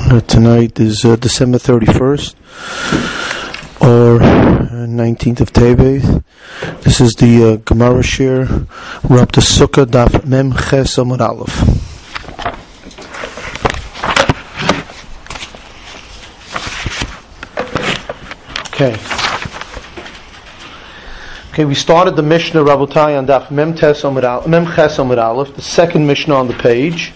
Tonight is December 31st, or 19th of Teves. This is the Gemara Shir, we're up to Sukkah, Daf Mem Ches Amud Aleph. Okay, we started the Mishnah, Rabotai, on Daf Mem Ches Amud Aleph, the second Mishnah on the page.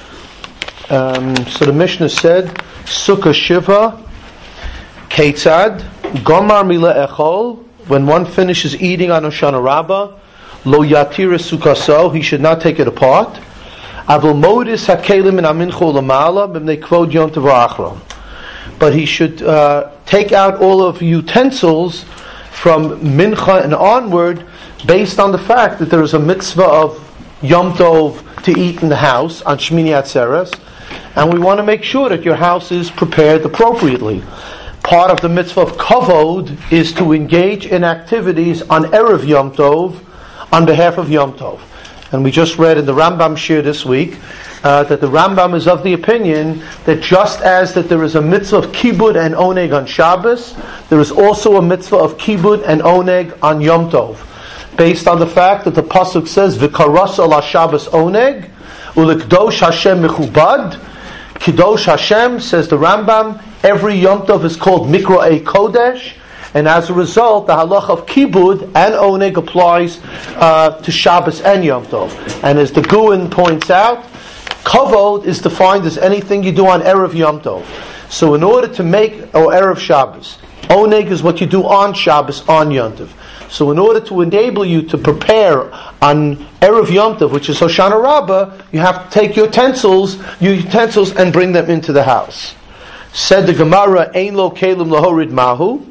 So the Mishnah said, Sukkah Shiva, Ketzad, Gomar Mila Echol, when one finishes eating on Hoshana Rabbah, Lo Yatira Sukkaso, he should not take it apart. Avol Modis HaKelim in Amincho Lamala, B'mnei Kvod Yom Tov Achron. But he should take out all of utensils from Mincha and onward, based on the fact that there is a mitzvah of Yom Tov to eat in the house on Shmini Atzeres, and we want to make sure that your house is prepared appropriately. Part of the mitzvah of kavod is to engage in activities on Erev Yom Tov on behalf of Yom Tov. And we just read in the Rambam Shir this week that the Rambam is of the opinion that just as that there is a mitzvah of kibud and oneg on Shabbos, there is also a mitzvah of kibud and oneg on Yom Tov, based on the fact that the pasuk says v'karas ala Shabbos oneg ulikdosh Hashem mechubad. Kiddush Hashem, says the Rambam, every Yom Tov is called Mikra'ei Kodesh, and as a result, the halach of Kibud and Oneg applies to Shabbos and Yom Tov. And as the Guin points out, Kavod is defined as anything you do on Erev Yom Tov. So in order to make, or Erev Shabbos, Oneg is what you do on Shabbos, on Yom Tov. So in order to enable you to prepare on Erev Yom Tov, which is Hoshana Rabbah, you have to take your utensils and bring them into the house. Said the Gemara, Ein lo kelim lahorid mahu.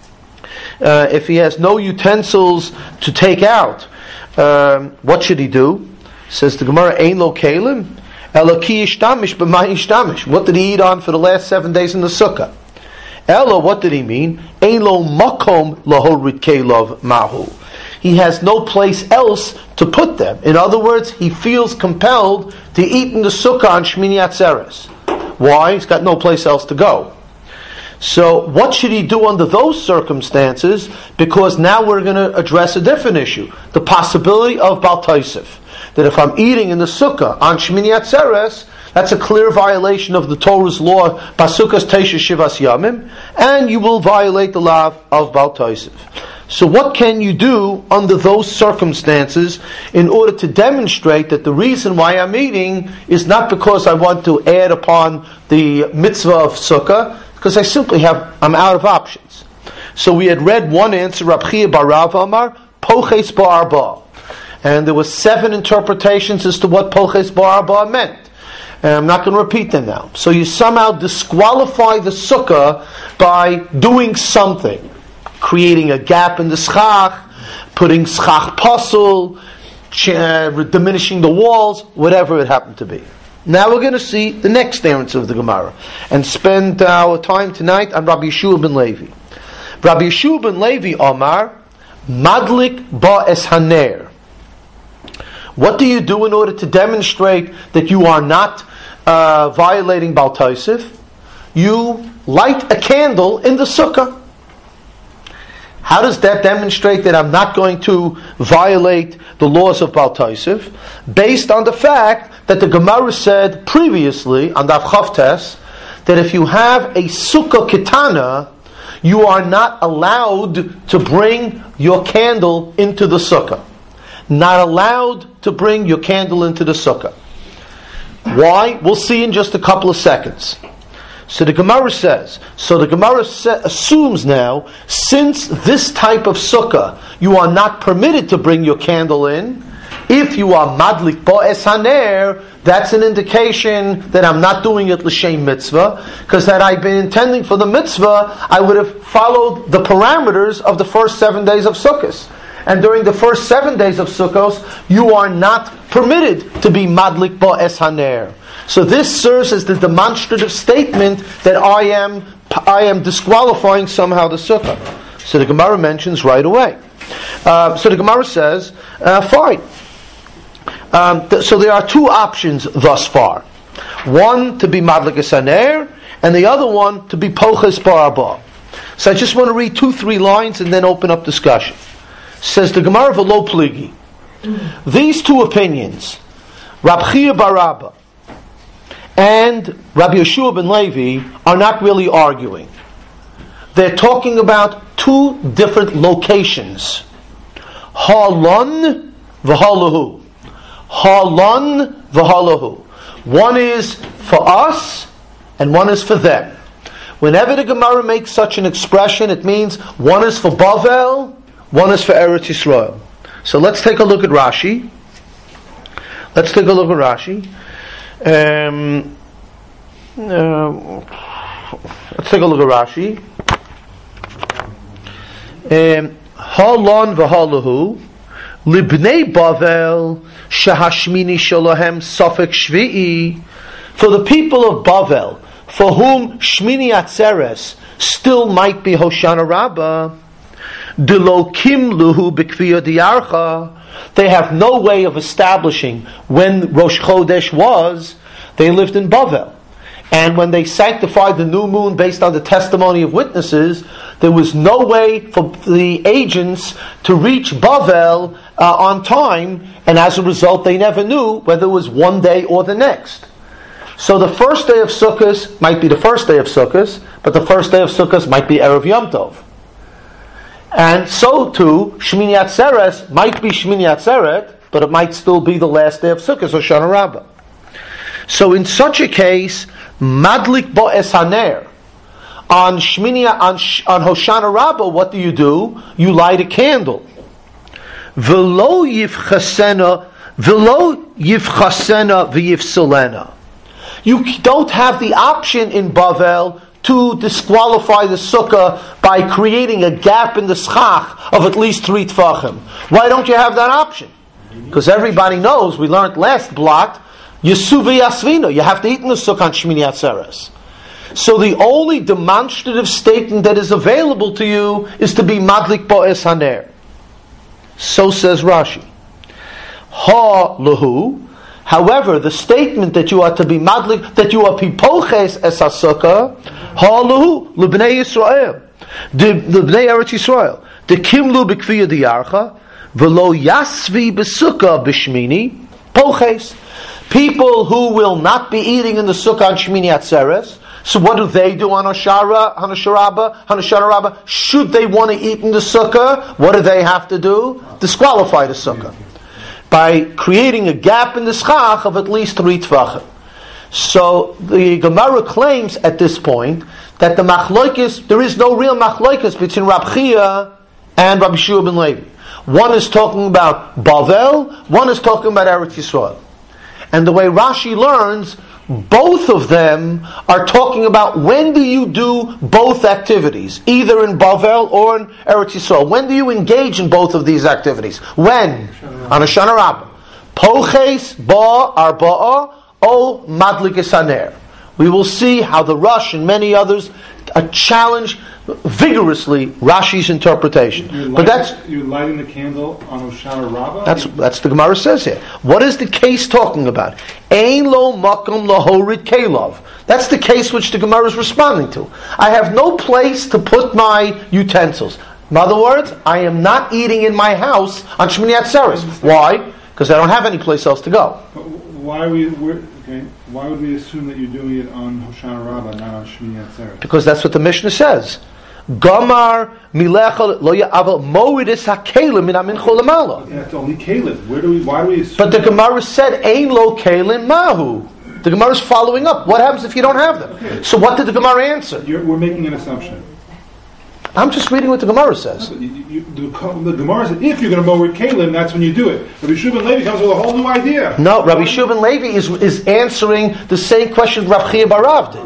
If he has no utensils to take out, what should he do? Says the Gemara, Ein lo kelim ela ki yishtamish b'ma yishtamish. What did he eat on for the last 7 days in the sukkah? Ella, what did he mean? Ein lo makom lahorid kelav mahu. He has no place else to put them. In other words, he feels compelled to eat in the sukkah on Shmini Atzeres. Why? He's got no place else to go. So what should he do under those circumstances? Because now we're going to address a different issue. The possibility of Baal Tosef. That if I'm eating in the sukkah on Shmini Atzeres, that's a clear violation of the Torah's law, Basukas Teisha Shivas Yamim, and you will violate the law of Baal Tosef. So what can you do under those circumstances in order to demonstrate that the reason why I'm eating is not because I want to add upon the mitzvah of sukkah, because I'm out of options. So we had read one answer, Rab Chia bar Rav Amar, Poches ba'arba. And there were 7 interpretations as to what Poches ba'arba meant. And I'm not going to repeat them now. So you somehow disqualify the sukkah by doing something. Creating a gap in the schach, putting schach puzzle, diminishing the walls, whatever it happened to be. Now we're going to see the next answer of the Gemara and spend our time tonight on Rabbi Yeshua ben Levi. Rabbi Yeshua ben Levi Omar, Madlik ba'es haner. What do you do in order to demonstrate that you are not violating Baal Tosef? You light a candle in the sukkah. How does that demonstrate that I'm not going to violate the laws of Baal Tosef? Based on the fact that the Gemara said previously on Daf Chavtes that if you have a sukkah ketana, you are not allowed to bring your candle into the sukkah. Not allowed to bring your candle into the sukkah. Why? We'll see in just a couple of seconds. So the Gemara says, assumes now, since this type of sukkah, you are not permitted to bring your candle in, if you are madlik ba'es haner, that's an indication that I'm not doing it l'shem mitzvah, because had I been intending for the mitzvah, I would have followed the parameters of the first 7 days of Sukkot. And during the first 7 days of Sukkot, you are not permitted to be madlik ba'es haner. So this serves as the demonstrative statement that I am disqualifying somehow the sukkah. So the Gemara mentions right away. So the Gemara says, fine. So there are two options thus far. One, to be madlik haner, and the other one to be Poches Barba. So I just want to read 2-3 lines and then open up discussion. Says the Gemara V'lo Pligi. These two opinions, Rab Chia bar Abba and Rabbi Yeshua ben Levi, are not really arguing. They're talking about two different locations. Halon v'halahu. Halon v'halahu. One is for us and one is for them. Whenever the Gemara makes such an expression, it means one is for Bavel, one is for Eretz Yisrael. So let's take a look at Rashi. Let's take a look at Rashi. Let's take a look at Rashi. Halon v'halahu libnei Bavel shahashmini shalahem safek shvi'i. For the people of Bavel, for whom Shmini Atzeres still might be Hoshana Rabbah, Delo Kimluhu B'Kviya Diarcha, they have no way of establishing when Rosh Chodesh was. They lived in Bavel. And when they sanctified the new moon based on the testimony of witnesses, there was no way for the agents to reach Bavel on time, and as a result they never knew whether it was one day or the next. So the first day of Sukkot might be the first day of Sukkot, but the first day of Sukkot might be Erev Yom Tov. And so too, Shmini Atzeres might be Shmini Atzeret, but it might still be the last day of Sukkot, Hoshana Rabbah. So in such a case, Madlik Bo'es Haner, on Hoshana Rabbah, what do? You light a candle. V'lo yivchasena v'yivselena. You don't have the option in Bavel to disqualify the sukkah by creating a gap in the schach of at least 3 tfachim. Why don't you have that option? Because everybody knows, we learned last block, Yesuvi Yasvino, you have to eat in the sukkah on Shmini Atzeres. So the only demonstrative statement that is available to you is to be Madlik Bo'es Haner. So says Rashi. Ha Lahu. However, the statement that you are to be madlik, that you are pipoches es hasukah, ha'aluhu lebnei Yisrael, lebnei Eretz Yisrael, the kimlu b'kviya diarcha, v'lo yasvi b'sukkah b'shmini poches. People who will not be eating in the sukkah on Shmini Atzeres. So what do they do on Hoshana Rabbah? Should they want to eat in the sukkah, what do they have to do? Disqualify the sukkah by creating a gap in the schach of at least 3 tvachim. So the Gemara claims at this point that the machlokes, there is no real machlokes between Rab Chia and Rabbi Yeshua ben Levi. One is talking about Bavel, one is talking about Eretz Yisrael. And the way Rashi learns, both of them are talking about when do you do both activities, either in Bavel or in Eretz Yisrael. When do you engage in both of these activities? When? On Hoshana Rabbah. Poches ba arba'a o madlik haner. We will see how the Rush and many others challenge vigorously Rashi's interpretation. You're lighting the candle on Hoshana Rabbah? That's the Gemara says here. What is the case talking about? Ein lo makom lahorid kelav. That's the case which the Gemara is responding to. I have no place to put my utensils. In other words, I am not eating in my house on Shmini Atzeres. Why? Because I don't have any place else to go. Why would we assume that you're doing it on Hoshana Rabbah, not on Shmini Atzeres? Because that's what the Mishnah says. Gamar milechal lo ya'avel moedis hakelim min amincha lamala. That's only kelim. Why do we assume? But the Gemara said ein lo kelim mahu. The Gemara is following up. What happens if you don't have them? Okay. So what did the Gemara answer? We're making an assumption. I'm just reading what the Gemara says. The Gemara said, if you're going to mow with Kalim, that's when you do it. Rabbi Yeshua ben Levi comes with a whole new idea. No, Rabbi Yeshua ben Levi is answering the same question Rav Chia bar Rav did.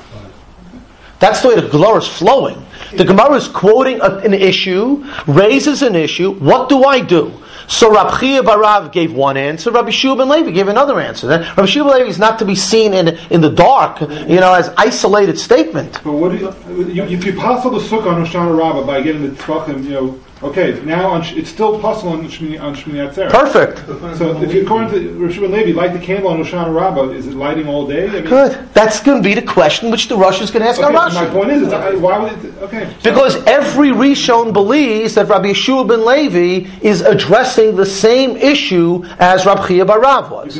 That's the way the Gemara is flowing. The Gemara is quoting an issue, raises an issue. What do I do? So Rav Chia bar Rav gave one answer. Rabbi Yeshua ben Levi gave another answer. Then Rabbi Yeshua ben Levi is not to be seen in the dark, as isolated statement. But what do you if you pass all the sukkah on Hoshana Rabbah by getting the tvachim, Okay, now it's still possible on Shmini Atzeres. Perfect. So if you, according to Rosh Hashanah Levi, light the candle on Hoshana Rabbah, is it lighting all day? I mean, Good. That's going to be the question which the Rosh is going to ask our Rashi. So my point is, why would it? Okay. Because every Rishon believes that Rabbi Yeshua ben Levi is addressing the same issue as Rabbi Chia bar Rav was.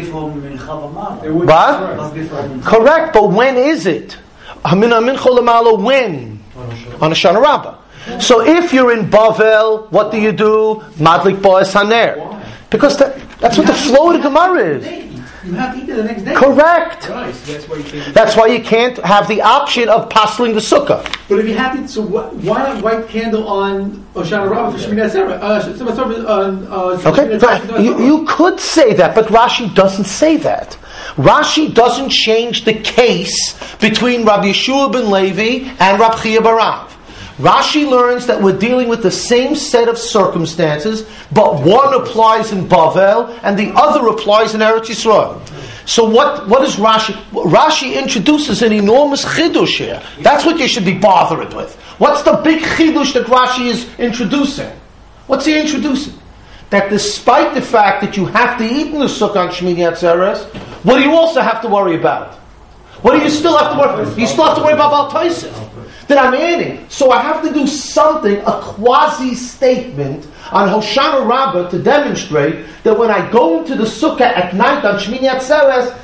What? Correct, but when is it? Hamina Mincha Lamalo, when? On Hoshana Rabbah. So if you're in Bavel, what do you do? Madlik Bo'es Haner. Because that's what the flow of the Gemara is. You have to eat it the next day. Correct. Right, so that's why you can't have the option of passing the sukkah. But if you have to, so why not white candle on Hoshana Rabbah for Shemini Atzeret? Okay, you could say that, but Rashi doesn't say that. Rashi doesn't change the case between Rabbi Yeshua ben Levi and Rabbi Chia bar Rav. Rashi learns that we're dealing with the same set of circumstances, but one applies in Bavel and the other applies in Eretz Yisrael. So what is Rashi? Rashi introduces an enormous chidush here. That's what you should be bothered with. What's the big chidush that Rashi is introducing? What's he introducing? That despite the fact that you have to eat in the sukkah on Shmini Atzeres, what do you also have to worry about? What do you still have to worry about? You still have to worry about Baal Taisif. That I'm adding. So I have to do something, a quasi-statement on Hoshana Rabbah to demonstrate that when I go into the sukkah at night on Shmini Atzeres,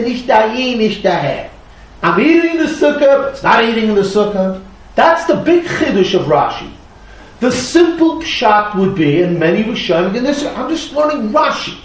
I'm eating in the sukkah, but it's not eating in the sukkah. That's the big chiddush of Rashi. The simple pshat would be, and many Rishonim in this, I'm just learning Rashi.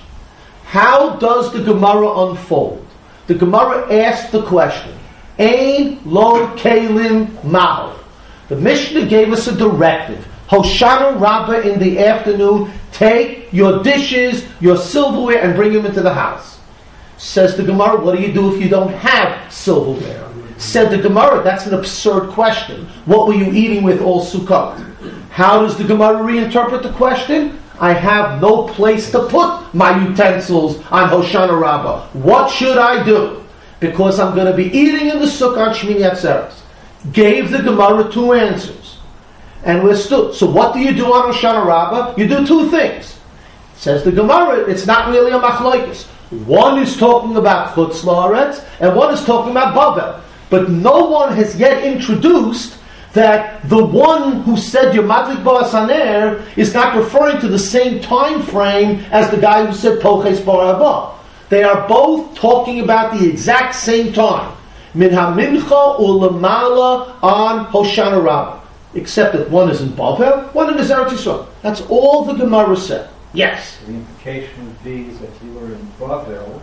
How does the Gemara unfold? The Gemara asks the question, Ein lo kelim mahu. The Mishnah gave us a directive. Hoshana Rabbah in the afternoon, take your dishes, your silverware, and bring them into the house. Says the Gemara, what do you do if you don't have silverware? Said the Gemara, that's an absurd question. What were you eating with all Sukkot? How does the Gemara reinterpret the question? I have no place to put my utensils on Hoshana Rabbah. What should I do? Because I'm going to be eating in the sukkah on Shmini Atzeres. Gave the Gemara two answers. And we're still... So what do you do on Hoshana Rabbah? You do two things. Says the Gemara, it's not really a machlokes. One is talking about Chutz La'aretz, and one is talking about Bavel. But no one has yet introduced that the one who said your Madlik Bo'es Haner is not referring to the same time frame as the guy who said Poches Bar Haba. They are both talking about the exact same time. Min HaMincha U'Lamala on Hoshana Rabbah. Except that one is in Bavel, one in Eretz Yisrael. That's all the Gemara said. Yes? The implication would be that you were in Bavel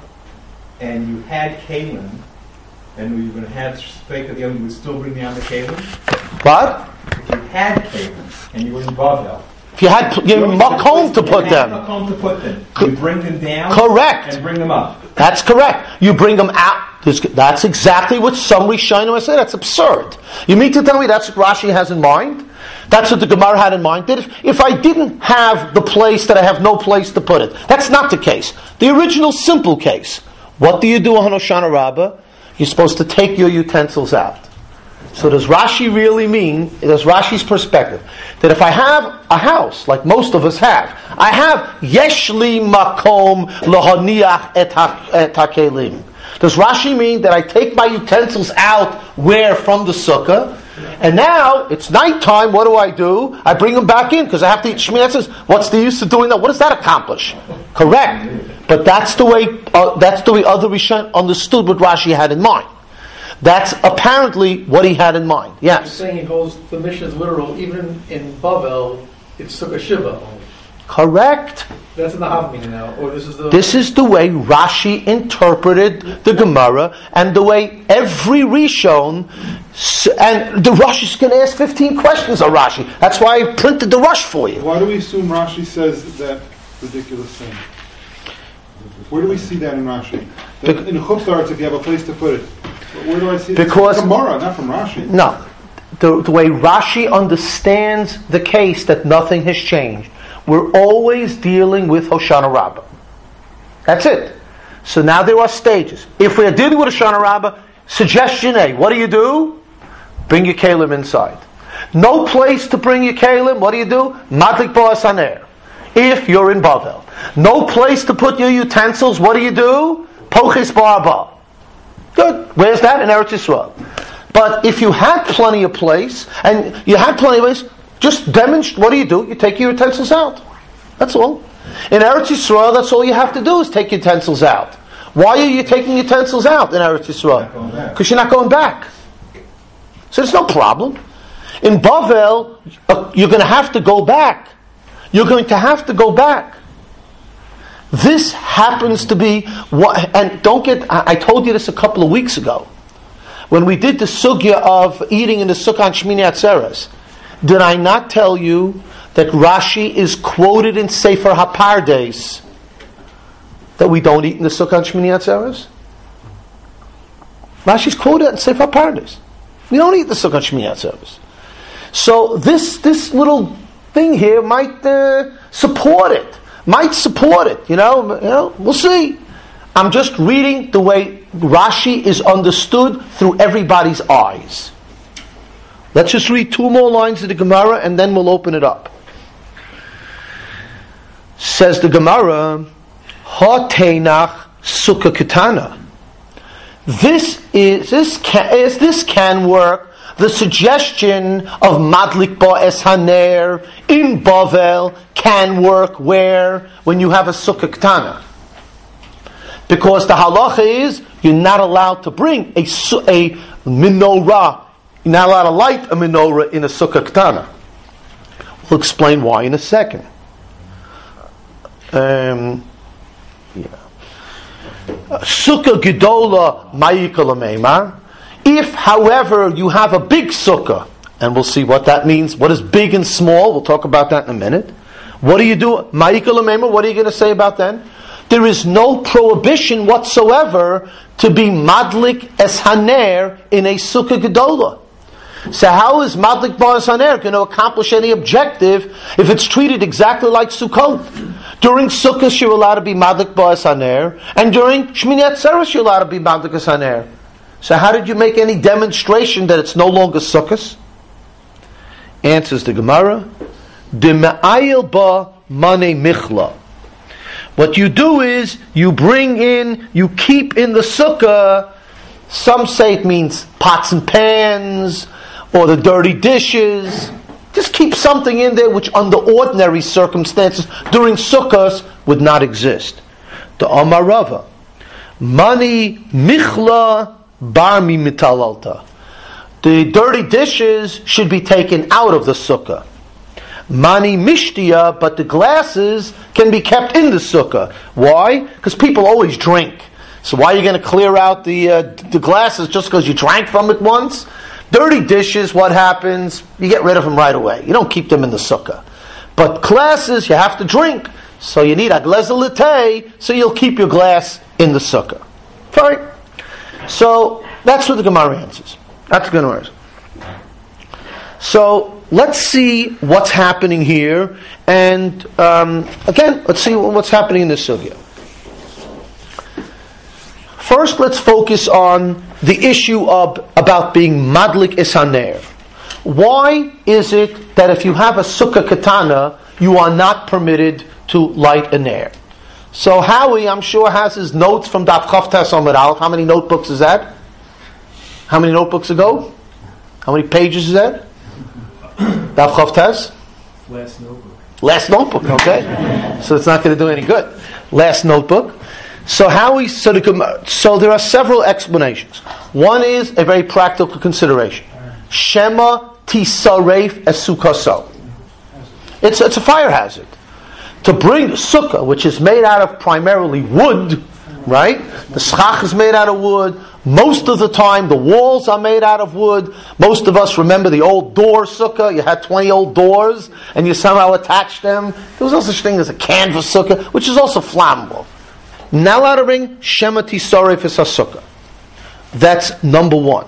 and you had Kalim, and you were going to have Speik of the Yom, you would still bring down the Kalim? What? If you had Kalim and you were in Bavel, if you had makom to put them. Makom to put them. You bring them down. Correct. And bring them up. That's correct. You bring them out. That's exactly what some Rishonim say. That's absurd. You mean to tell me that's what Rashi has in mind? That's what the Gemara had in mind. That if I didn't have the place, that I have no place to put it. That's not the case. The original simple case. What do you do on Hoshana Rabbah? You're supposed to take your utensils out. So does Rashi really mean, does Rashi's perspective, that if I have a house, like most of us have, I have yeshli makom lohaniach et hakelim. Does Rashi mean that I take my utensils out where from the sukkah, and now it's nighttime, what do? I bring them back in because I have to eat Shmini Atzeres. What's the use of doing that? What does that accomplish? Correct. But that's the way other Rishonim understood what Rashi had in mind. That's apparently what he had in mind. Yes. You're saying it goes, the Mishnah is literal, even in Bavel, it's Sukkah Shiva. Correct. That's in the Havamina now, or this is the... This is the way Rashi interpreted the Gemara, and the way every Rishon, and the Rosh is going to ask 15 questions of Rashi. That's why I printed the Rosh for you. Why do we assume Rashi says that ridiculous thing? Where do we see that in Rashi? That in Chutz La'aretz, if you have a place to put it. Where do I see it? Because from Gemara, not from Rashi. No. The way Rashi understands the case that nothing has changed. We're always dealing with Hoshana Rabbah. That's it. So now there are stages. If we are dealing with Hoshana Rabbah, suggestion A, what do? Bring your kalim inside. No place to bring your kelim. What do? Madlik bo'as haner. If you're in Bavel. No place to put your utensils. What do? Poches ba'arba. Good. Where's that? In Eretz Yisrael. But if you had plenty of place, just demonstrate. What do? You take your utensils out. That's all. In Eretz Yisrael, that's all you have to do is take utensils out. Why are you taking utensils out in Eretz Yisrael? Because you're not going back. So there's no problem. In Bavel, you're going to have to go back. You're going to have to go back. This happens to be what, and don't get, I told you this a couple of weeks ago. When we did the sugya of eating in the sukkah on Shmini Atzeres, did I not tell you that Rashi is quoted in Sefer HaPardes that we don't eat in the sukkah on Shmini Atzeres? Rashi's quoted in Sefer HaPardes. We don't eat the sukkah on Shmini Atzeres. So this little thing here might support it. You know, we'll see. I'm just reading the way Rashi is understood through everybody's eyes. Let's just read 2 more lines of the Gemara and then we'll open it up. Says the Gemara, Ha-teinach sukkah ketana. This can work. The suggestion of Madlik Bo'es Haner in Bavel can work where? When you have a sukkah ketana. Because the halacha is, you're not allowed to bring a menorah. You're not allowed to light a menorah in a sukkah ketana. We'll explain why in a second. Sukkah gedola ma'ikal meimar. If, however, you have a big sukkah, and we'll see what that means. What is big and small? We'll talk about that in a minute. What do you do? Ma'ikal meimar. What are you going to say about that? There is no prohibition whatsoever to be madlik es haner in a sukkah gedola. So how is madlik bo'es haner going to accomplish any objective if it's treated exactly like Sukkot? During Sukkot you're allowed to be madlik bo'es haner, and during Shmini Atzeres you're allowed to be madlik es haner. So how did you make any demonstration that it's no longer Sukkot? Answers the Gemara, de me'ayil ba mane michla. What you do is, you keep in the sukkah, some say it means pots and pans, or the dirty dishes. Just keep something in there which under ordinary circumstances, during sukkahs, would not exist. The Amar Rava, mani michla barmi mitalalta. The dirty dishes should be taken out of the sukkah. Mani mishtia, but the glasses can be kept in the sukkah. Why? Because people always drink. So why are you going to clear out the glasses just because you drank from it once? Dirty dishes, what happens? You get rid of them right away. You don't keep them in the sukkah. But glasses, you have to drink. So you need a gleza l'tei, so you'll keep your glass in the sukkah. Fine. So that's what the Gemara answers. That's the Gemara. So let's see what's happening here, and again, let's see what's happening in this sugya. First, let's focus on the issue about being madlik es haner. Why is it that if you have a sukkah katana, you are not permitted to light a ner? So Howie, I'm sure, has his notes from Daf Chavtes Amud Aleph. How many notebooks is that? How many notebooks ago? How many pages is that? Daf Chavtes? Last notebook, okay. So it's not going to do any good. Last notebook. So there are several explanations. One is a very practical consideration. Shema tisaref esukaso. It's a fire hazard. To bring the sukkah, which is made out of primarily wood, right? The schach is made out of wood. Most of the time, the walls are made out of wood. Most of us remember the old door sukkah. You had 20 old doors, and you somehow attached them. There was no such thing as a canvas sukkah, which is also flammable. Now allowed to bring Shema Tisaref es HaSukkah. That's number one.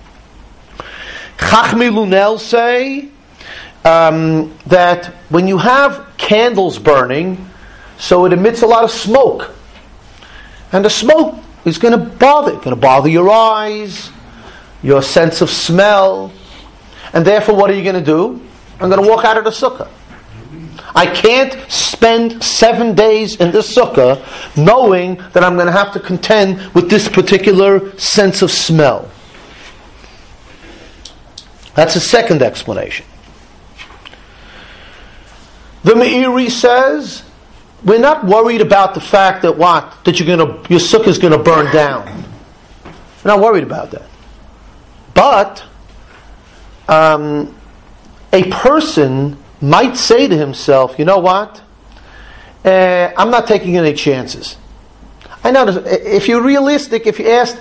Chachmi Lunel say that when you have candles burning, so it emits a lot of smoke. And the smoke is going to bother your eyes, your sense of smell. and therefore what are you going to do? I'm going to walk out of the sukkah. I can't spend 7 days in this sukkah knowing that I'm going to have to contend with this particular sense of smell. That's a second explanation. The Meiri says, we're not worried about the fact that that your sukkah is going to burn down. We're not worried about that. But a person might say to himself, you know what? I'm not taking any chances. I know if you're realistic, if you asked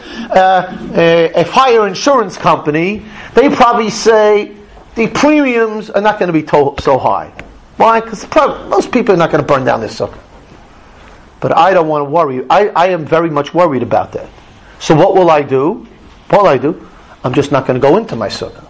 a fire insurance company, they probably say the premiums are not going to be so high. Why? Because most people are not going to burn down their sukkah. But I don't want to worry. I am very much worried about that. So what will I do? I'm just not going to go into my sukkah.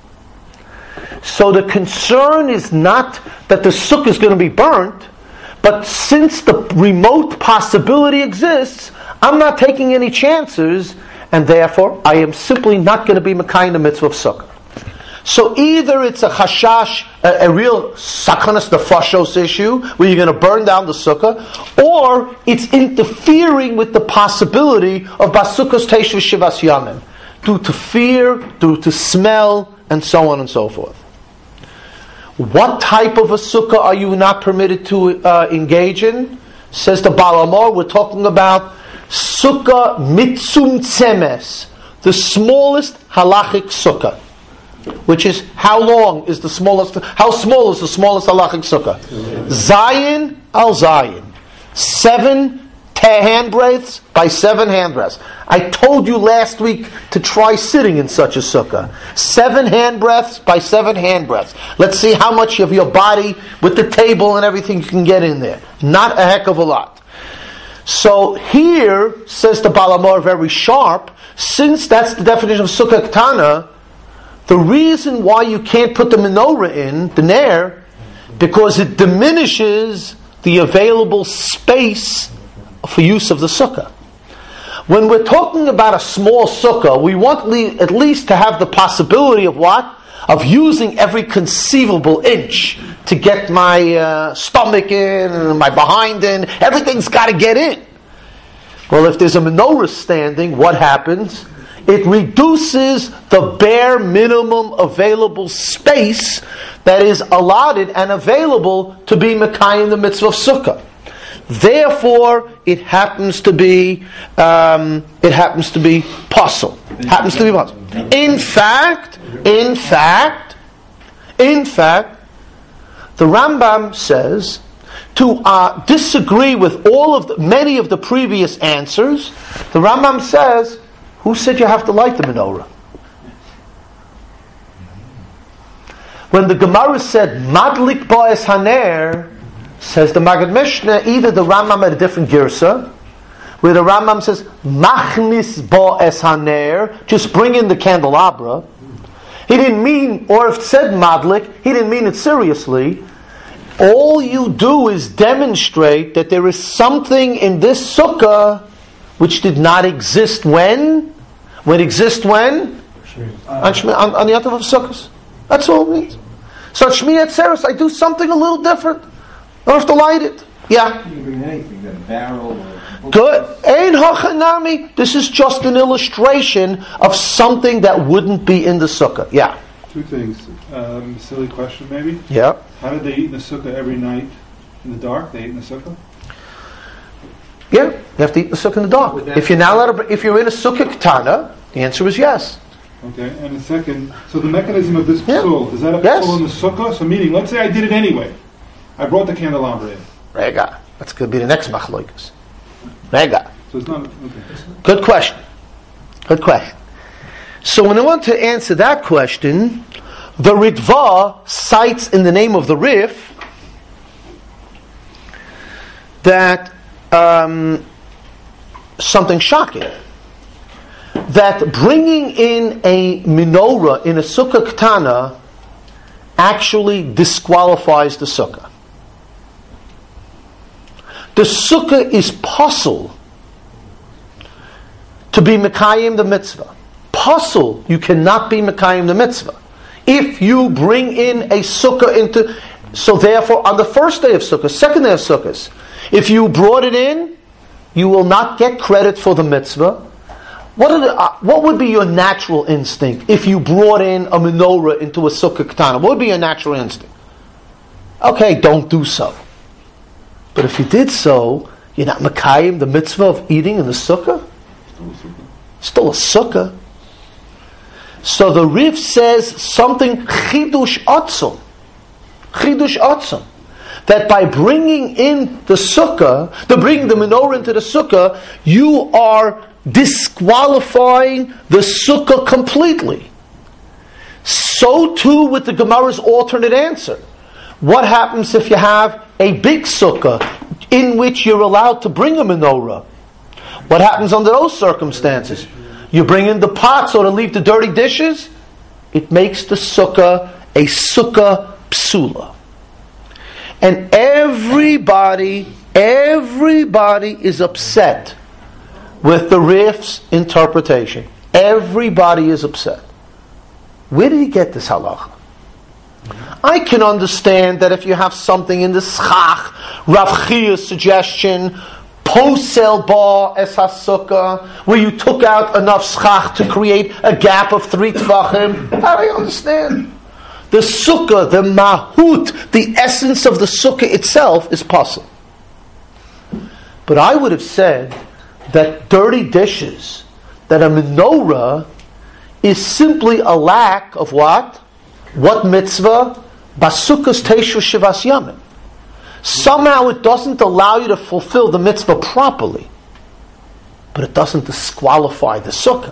So the concern is not that the sukkah is going to be burnt, but since the remote possibility exists, I'm not taking any chances, and therefore I am simply not going to be mekayim the mitzvah of sukkah. So either it's a chashash, a real sakanas nefashos issue, where you're going to burn down the sukkah, or it's interfering with the possibility of basukos teishu shivas yamim, due to fear, due to smell, and so on and so forth. What type of a sukkah are you not permitted to engage in? Says the Baal Amor, we're talking about sukkah mitzum tzemes, the smallest halachic sukkah. Which is, how small is the smallest halachic sukkah? Zayin al Zayin. 7 handbreadths by 7 handbreadths. I told you last week to try sitting in such a sukkah. 7 handbreadths by 7 handbreadths. Let's see how much of your body with the table and everything you can get in there. Not a heck of a lot. So here, says the Baal Amor very sharp, since that's the definition of sukkah ketana, the reason why you can't put the menorah in, the ner, because it diminishes the available space for use of the sukkah. When we're talking about a small sukkah, we want at least to have the possibility of what? Of using every conceivable inch to get my stomach in, and my behind in. Everything's got to get in. Well, if there's a menorah standing, what happens? It reduces the bare minimum available space that is allotted and available to be mekayim the mitzvah of sukkah. Therefore, it happens to be pasul. Happens to be pasul. In fact, the Rambam says to disagree with many of the previous answers. The Rambam says, who said you have to light the menorah? When the Gemara said madlik ba'es haner, says the Maggid Mishnah, either the Rambam had a different girsa, where the Rambam says machnis ba'es haner, just bring in the candelabra. He didn't mean, or if it said madlik, he didn't mean it seriously. All you do is demonstrate that there is something in this sukkah which did not exist when? When exist when? On the Yom Tov of Sukkot. That's all it means. So Shmini Atzeres, I do something a little different. I don't have to light it. Yeah. You can bring anything, a barrel or... Good. Ein hachanami. This is just an illustration of something that wouldn't be in the sukkah. Yeah. 2 things. Silly question maybe. Yeah. How did they eat in the sukkah every night in the dark? They ate in the sukkah? Yeah, you have to eat the sukkah in the dark. If you're in a sukkah ketana, the answer is yes. Okay, and the second, so the mechanism of this psul, is that a psul in the sukkah? So meaning, let's say I did it anyway. I brought the candelabra in. Rega. That's going to be the next machloikas. Rega. So it's not, okay. Good question. So when I want to answer that question, the Ritva cites in the name of the Rif that something shocking. That bringing in a menorah in a sukkah ketana actually disqualifies the sukkah. The sukkah is pasul to be mekayim the mitzvah. Pasul, you cannot be mekayim the mitzvah. if you bring in a sukkah into, so therefore on the first day of Sukkot, second day of Sukkot, if you brought it in, you will not get credit for the mitzvah. What would be your natural instinct if you brought in a menorah into a sukkah ketana? What would be your natural instinct? Okay, don't do so. But if you did so, you're not makayim the mitzvah of eating in the sukkah? Still a sukkah. So the Rif says something chidush atzum. Chidush atzum. That by bringing in the sukkah, bringing the menorah into the sukkah, you are disqualifying the sukkah completely. So too with the Gemara's alternate answer. What happens if you have a big sukkah in which you're allowed to bring a menorah? What happens under those circumstances? You bring in the pots or to leave the dirty dishes? It makes the sukkah a sukkah psula. And everybody is upset with the Rif's interpretation. Everybody is upset. Where did he get this halacha? I can understand that if you have something in the schach, Rav Chia's suggestion, posel ba es hasukah, where you took out enough schach to create a gap of 3 tvachim, that I understand. The sukkah, the mahut, the essence of the sukkah itself is possible. But I would have said that dirty dishes, that a menorah is simply a lack of what? What mitzvah? Basukas teishu shivas yamin. Somehow it doesn't allow you to fulfill the mitzvah properly, but it doesn't disqualify the sukkah.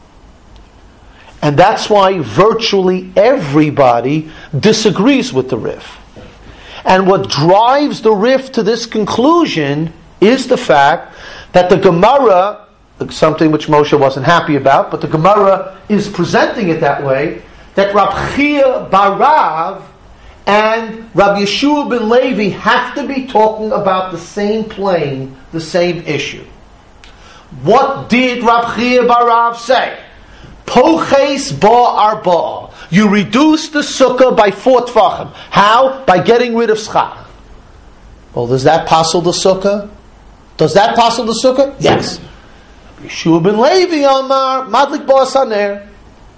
And that's why virtually everybody disagrees with the Rif. And what drives the Rif to this conclusion is the fact that the Gemara, something which Moshe wasn't happy about, but the Gemara is presenting it that way, that Rab Chia Barav and Rabbi Yeshua ben Levi have to be talking about the same plane, the same issue. What did Rab Chia Barav say? Poches ba arba. You reduce the sukkah by 4 tvachim. How? By getting rid of schach. Well, does that passel the sukkah? Does that passel the sukkah? Yes. Yeshua ben Levi Amar Madlik ba saner.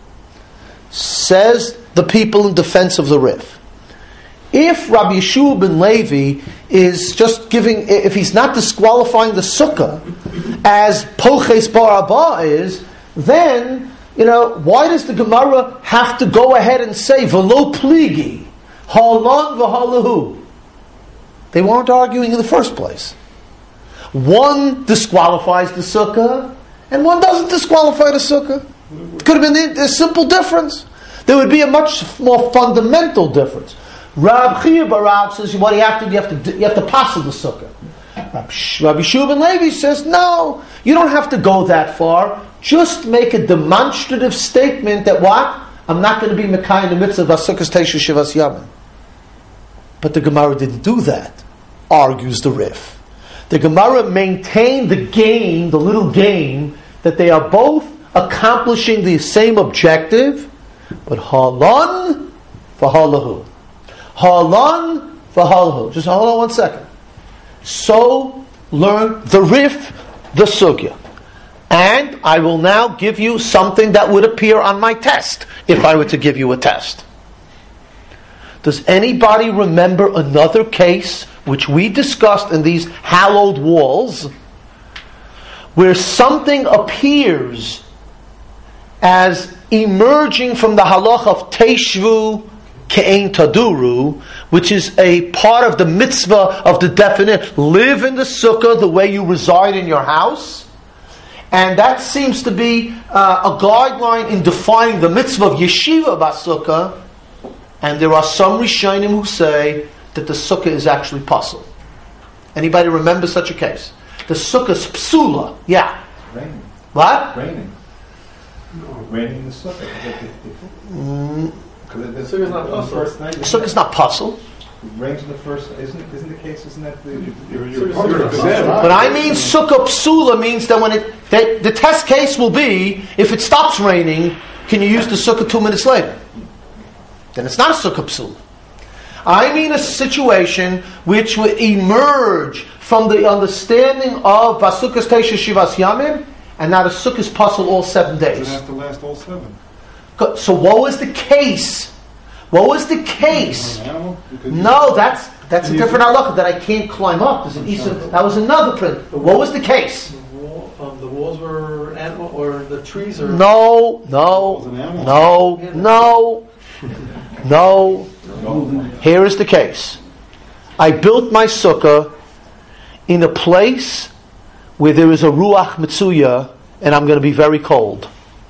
Says the people in defense of the Rif. If Rabbi Yeshua ben Levi is just giving, if he's not disqualifying the sukkah as Poches ba arba is, then why does the Gemara have to go ahead and say v'lo pligi, halon v'halahu? They weren't arguing in the first place. One disqualifies the sukkah, and one doesn't disqualify the sukkah. It could have been a simple difference. There would be a much more fundamental difference. Rab Chia Barav says, what do you have to do? You have to passel the sukkah. Rabbi Yeshua ben Levi says, no, you don't have to go that far. Just make a demonstrative statement that what? I'm not going to be Mekai in the midst of Asukas Teishu Shivas Yamin. But the Gemara didn't do that, argues the Rif. The Gemara maintained the game, the little game, that they are both accomplishing the same objective, but halon v'halahu. Halon v'halahu. Just hold on 1 second. So learn the Rif, the Sugya. And I will now give you something that would appear on my test, if I were to give you a test. Does anybody remember another case which we discussed in these hallowed walls, where something appears as emerging from the halach of Teishvu Ke'ein Taduru, which is a part of the mitzvah of the definition, live in the sukkah the way you reside in your house? And that seems to be a guideline in defining the mitzvah of yeshiva basukkah. And there are some Rishonim who say that the sukkah is actually possible. Anybody remember such a case? The sukkah is psula. Yeah. Raining. What? Raining. Raining in the sukkah. The sukkah is not possible. The sukkah is not possible. It rains in the first. Isn't the case? Isn't that the? But I mean sukkah psula means that when the test case will be, if it stops raining, can you use the sukkah 2 minutes later? then it's not a sukkah psula. I mean a situation which would emerge from the understanding of Vasukas Teisha Shivas Yamim, and not a sukkah's puzzle all 7 days. Does it have to last all 7? So what was the case? What was the case? No, that's a different halacha that I can't climb up. There's an Isa, that was another print. What was the case? The walls were animal, or the trees are... No. Here is the case. I built my sukkah in a place where there is a ruach mitzuya, and I'm going to be very cold.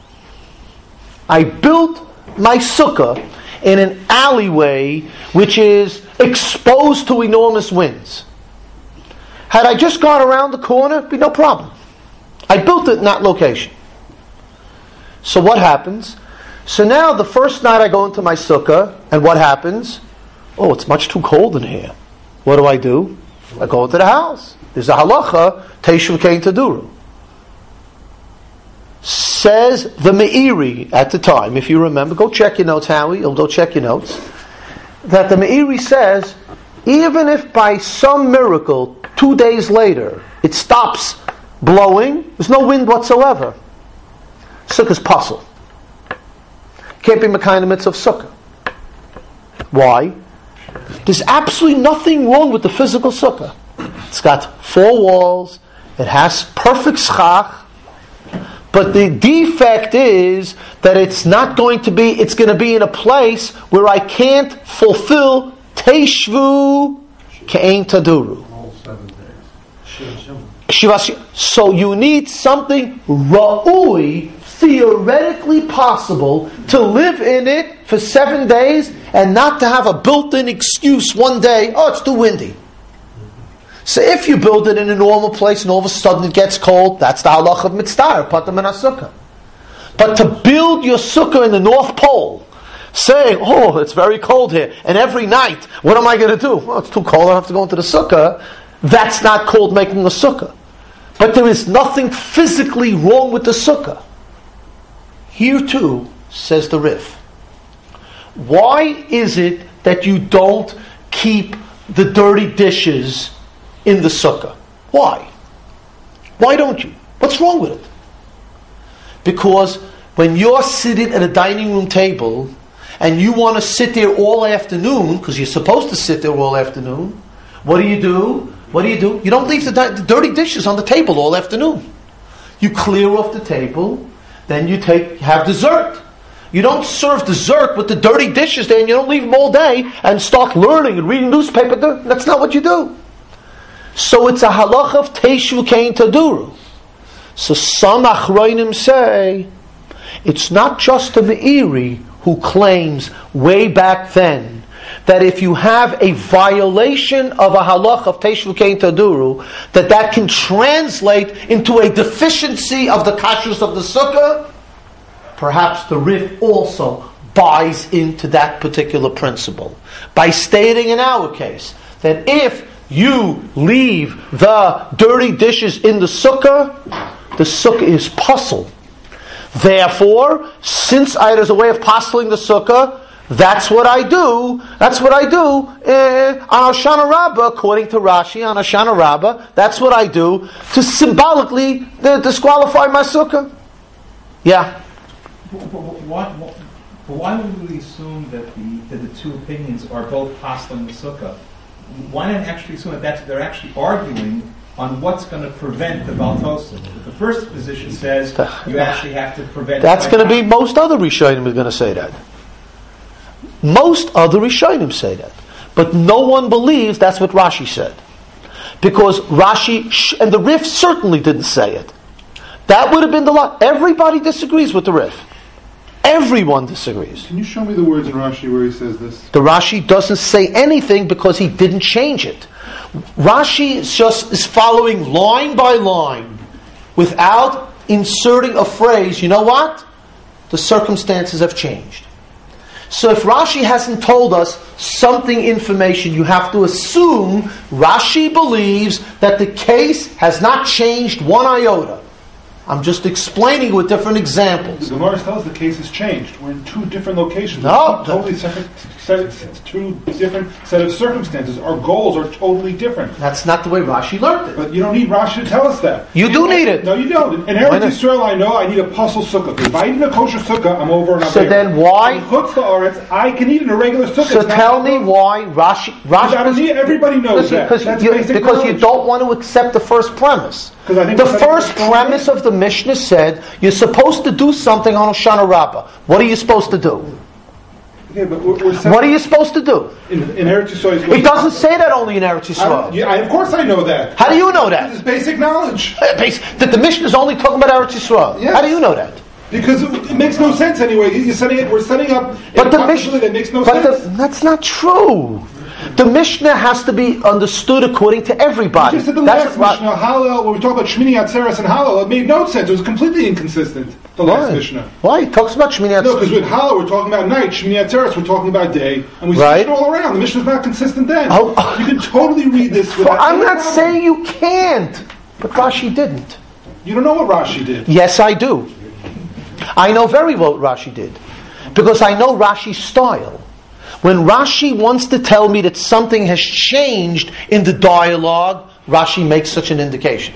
I built my sukkah in an alleyway which is exposed to enormous winds. Had I just gone around the corner, it'd be no problem. I built it in that location. So what happens? So now the first night I go into my sukkah, and what happens? Oh, it's much too cold in here. What do? I go into the house. There's a halacha, Teishuv Kein Taduru. Says the Meiri at the time, if you remember, go check your notes, Howie, go check your notes, that the Meiri says, even if by some miracle, 2 days later, it stops blowing, there's no wind whatsoever, sukkah's puzzle. Can't be Mekayim mitzvah of sukkah. Why? There's absolutely nothing wrong with the physical sukkah. It's got 4 walls, it has perfect schach, but the defect is that it's going to be in a place where I can't fulfill Teishvu Ke'ein Taduru. All 7 days. So you need something ra'ui, theoretically possible, to live in it for 7 days and not to have a built-in excuse one day, oh, it's too windy. So if you build it in a normal place and all of a sudden it gets cold, that's the halach of mitzvah, patam min sukkah. But to build your sukkah in the North Pole, saying, oh, it's very cold here, and every night, what am I going to do? Well, it's too cold, I have to go into the sukkah. That's not called making a sukkah. But there is nothing physically wrong with the sukkah. Here too, says the Rif, why is it that you don't keep the dirty dishes in the sukkah? Why? Why don't you? What's wrong with it? Because when you're sitting at a dining room table and you want to sit there all afternoon, because you're supposed to sit there all afternoon, what do? You don't leave the dirty dishes on the table all afternoon. You clear off the table, then you have dessert. You don't serve dessert with the dirty dishes there, and you don't leave them all day and start learning and reading newspaper. That's not what you do. So it's a halach of Teishuv Kein Taduru. So some achronim say it's not just the Meiri who claims way back then that if you have a violation of a halach of Teishuv Kein Taduru, that can translate into a deficiency of the kashrus of the sukkah. Perhaps the Rif also buys into that particular principle by stating in our case that if you leave the dirty dishes in the sukkah is puzzled. Therefore, since there's a way of puzzling the sukkah, that's what I do. That's what I do on Hoshana Rabbah, according to Rashi. On Hoshana Rabbah, that's what I do to symbolically disqualify my sukkah. Yeah. Why would we assume that the two opinions are both hostile in the sukkah? Why not actually assume that they're actually arguing on what's going to prevent the Baltosim? The first position says you actually have to prevent... That's going to be... Most other Rishonim are going to say that. Most other Rishonim say that. But no one believes that's what Rashi said. Because Rashi and the Rif certainly didn't say it. That would have been the law. Everybody disagrees with the Rif. Everyone disagrees. Can you show me the words in Rashi where he says this? The Rashi doesn't say anything because he didn't change it. Rashi is following line by line without inserting a phrase. You know what? The circumstances have changed. So if Rashi hasn't told us something information, you have to assume Rashi believes that the case has not changed one iota. I'm just explaining with different examples. The Gemara tells the case has changed. We're in two different locations. No. Totally two different set of circumstances. Our goals are totally different. That's not the way Rashi learned it. But you don't need Rashi to tell us that. You do need it. No, you don't. In Eretz Yisrael, I know I need a puzzle sukkah. If I eat in a kosher sukkah, I'm over and I'm So there. then why? In Chutz La'aretz, I can eat in a regular sukkah. So tell me why Rashi. Everybody knows that. That's basic Because you knowledge. don't want to accept the first premise. Because I think The we're first setting premise of the Mishnah said you're supposed to do something on Hoshana Rabbah. What are you supposed to do? Okay, but we're What are you supposed to do? in Eretz Yisrael? It doesn't say that only in Eretz Yisrael. Of course I know that. How do you know that? It's basic knowledge. That the Mishnah is only talking about Eretz Yisrael. Yes. How do you know that? Because it makes no sense anyway. We're setting up But a the possibility Mishnah, that makes no sense. that's not true. The Mishnah has to be understood according to everybody. You just said the That's last Mishnah, Hallel, when we talk about Shmini Atzeres and Hallel, it made no sense. It was completely inconsistent, the last Mishnah. Why? He talks about Shmini No, Atzeres. because with Hallel we're talking about night, Shmini Atzeres we're talking about day, and we switch Right. it all around. The Mishnah's not consistent then. Oh. You can totally read this Well, without I'm any not problem. saying you can't, but Rashi didn't. You don't know what Rashi did. Yes, I do. I know very well what Rashi did. Because I know Rashi's style. When Rashi wants to tell me that something has changed in the dialogue, Rashi makes such an indication.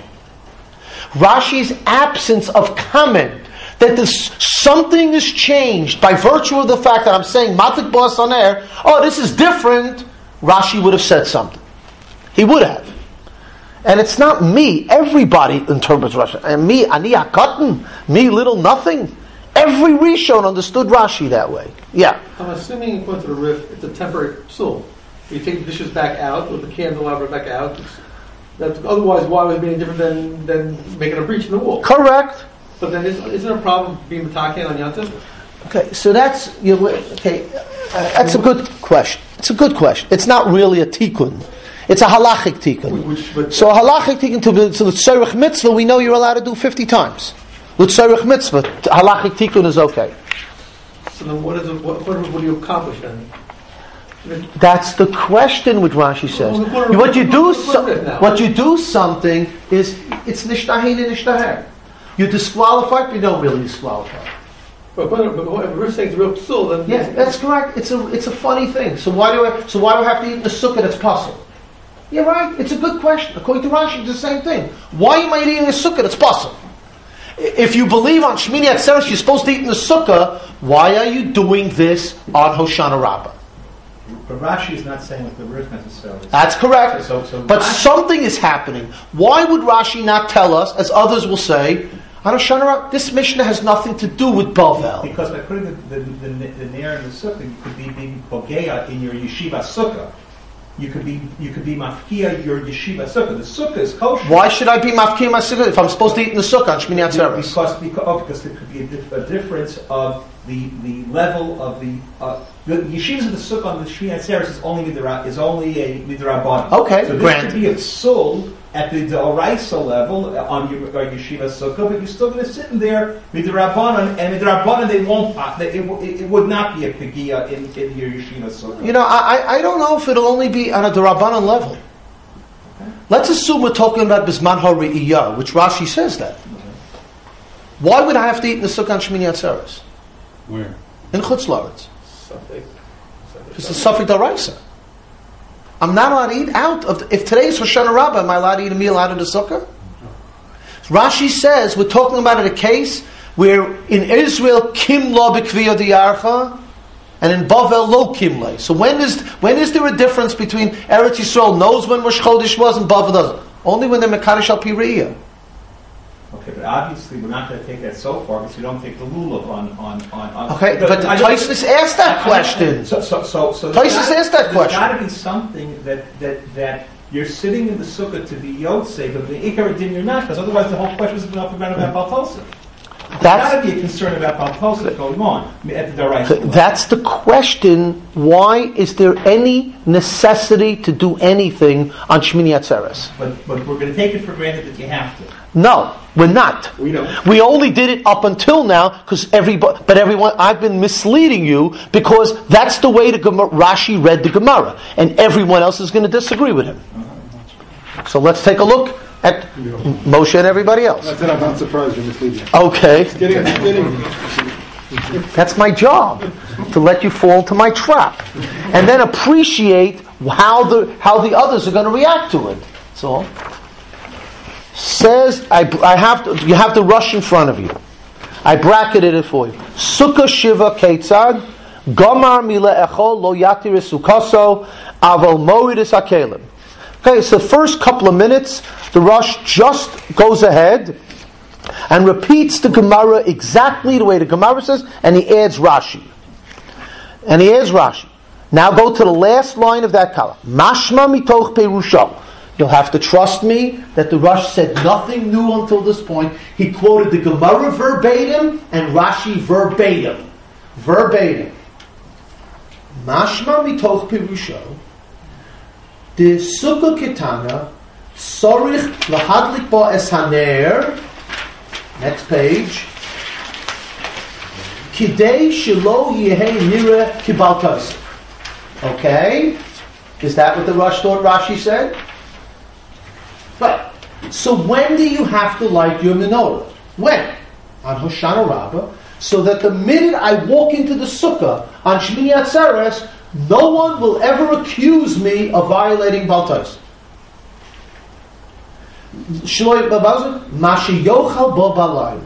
Rashi's absence of comment that something has changed by virtue of the fact that I'm saying Matik Bas on air, oh, this is different, Rashi would have said something. He would have. And it's not me. Everybody interprets Rashi. And me, Ani HaKatan, me, little nothing. Every Rishon understood Rashi that way. Yeah. I'm assuming, according to the Rif, it's a temporary psul. You take the dishes back out, with the candelabra back out. Otherwise, why would it be any different than making a breach in the wall? Correct. But then isn't there a problem being metaken on Yom Tov? Okay, so that's that's a good question. It's a good question. It's not really a tikkun. It's a halachic tikkun. So a halachic tikkun to the tzarich mitzvah, we know you're allowed to do 50 times. With tzarich mitzvah, halachic tikkun is okay. So then what do you accomplish then? That's the question which Rashi says. What you do something is it's nishtahin and nishtaher. You disqualify, but you don't really disqualify. But what we're saying is real psul, then Yes, that's correct. It's a funny thing. So why do I have to eat the sukkah that's possible? Yeah, right. It's a good question. According to Rashi, it's the same thing. Why am I eating a sukkah that's possible? If you believe on Shmini Atzeres you're supposed to eat in the sukkah, why are you doing this on Hoshana Rabbah? But Rashi is not saying what the Rif necessarily. That's correct. So But Rashi- something is happening. Why would Rashi not tell us, as others will say, on Hoshana Rabbah, this Mishnah has nothing to do with Bavel? Because by putting the nair in the sukkah, you could be being pogeya in your yeshiva sukkah. You could be mafkia your yeshiva sukkah. The sukkah is kosher. Why should I be mafkir my sukkah if I'm supposed to eat in the sukkah on Shmini Atzeres? Because there could be a difference of the level of the yeshivas of the sukkah on the Shmini Atzeres is only a midrabanan. Okay, so this granted. could be a psul at the D'oraisa level on your yeshiva sukkah, but you're still going to sit in there midrabanan, and midrabanan they won't. It would not be a pegia in your yeshiva sukkah. You know, I don't know if it'll only be on a D'Rabbanan level. Let's assume we're talking about Bisman HaRe'iyah, which Rashi says that. Why would I have to eat in the sukkah on Shmini Atzeres? Where? In Chutz La'aretz. something. It's a Safek D'Oraisa. I'm not allowed to eat out of... If today is Hoshana Rabbah, am I allowed to eat a meal out of the sukkah? Rashi says, we're talking about a case where in Israel, Kim lo b'kviya diyarcha, and in Bavel, lo Kim le. So when is there a difference between Eretz Yisrael knows when Rosh Chodesh was and Bavel doesn't? Only when they're Mekadosh al Pi Re'iyah. Okay, but obviously we're not going to take that so far because we don't take the lulav on. Okay, but Tosfos asked that question. So Tosfos asked that question. There's got to be something that you're sitting in the sukkah to be yotzei, but the ikar din you're not, because otherwise the whole question is going to be about Baltosa. There's got to be a concern about Baltosa going on at the Daraisa level. That's the question. Why is there any necessity to do anything on Shmini Atzeres? But we're going to take it for granted that you have to. No, we're not. We don't. We only did it up until now because everyone. I've been misleading you because that's the way Rashi read the Gemara, and everyone else is going to disagree with him. So let's take a look And Moshe and everybody else. That's it. I'm not surprised you're misleading. Okay. Getting. That's my job, to let you fall into my trap, and then appreciate how the others are going to react to it. That's all. Says you have the rush in front of you. I bracketed it for you. Sukkah Shiva Ketzad Gomar Mila Echol Lo Yatir Sukaso Aval Moedis Hakelim. Okay, so the first couple of minutes, the Rosh just goes ahead and repeats the Gemara exactly the way the Gemara says, and he adds Rashi. Now go to the last line of that column. Mashma mitoch perusha. You'll have to trust me that the Rosh said nothing new until this point. He quoted the Gemara verbatim and Rashi verbatim. Mashma mitoch perusha. The Sukkah Ketana Sorich lahadlik ba es haner. Next page. Kidei shelo yehei nira kibaltos. Okay? Is that what the Rosh thought Rashi said? Right. So when do you have to light your menorah? When? On Hoshana Rabbah. So that the minute I walk into the sukkah on Shmini Atzeres, no one will ever accuse me of violating Baltos. Shloi babazim mashi yochal bo balayla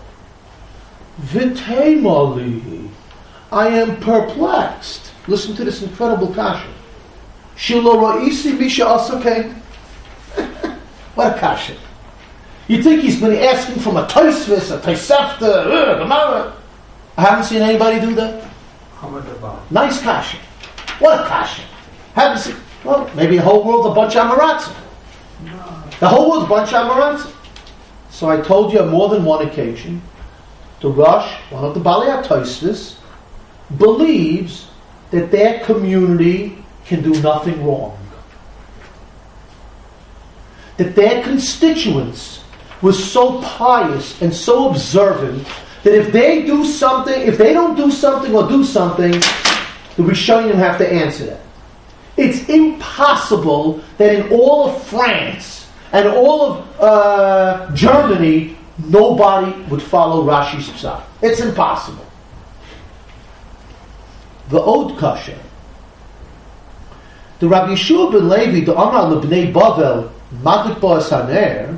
v'teimali. I am perplexed. Listen to this incredible kasha. Shilo ra'isi misha asakei. What a kasha! You think he's been asking from a Tosfos, a Tosefta, Gemara? I haven't seen anybody do that. Nice kasha. What a kasha! Haven't seen. Well, maybe the whole world's a bunch of Amaratza. The whole world's a bunch of Amaratza. So I told you on more than one occasion, the Rosh, one of the Balei HaTosfos, believes that their community can do nothing wrong. That their constituents were so pious and so observant that if they do something, if they don't do something or do something, the Rishonim have to answer that. It's impossible that in all of France and all of Germany, nobody would follow Rashi's psak. It's impossible. The Od Kasha. The Rabbi Yeshua ben Levi, the Amar lebnei Bavel, Madlik Boas Haner,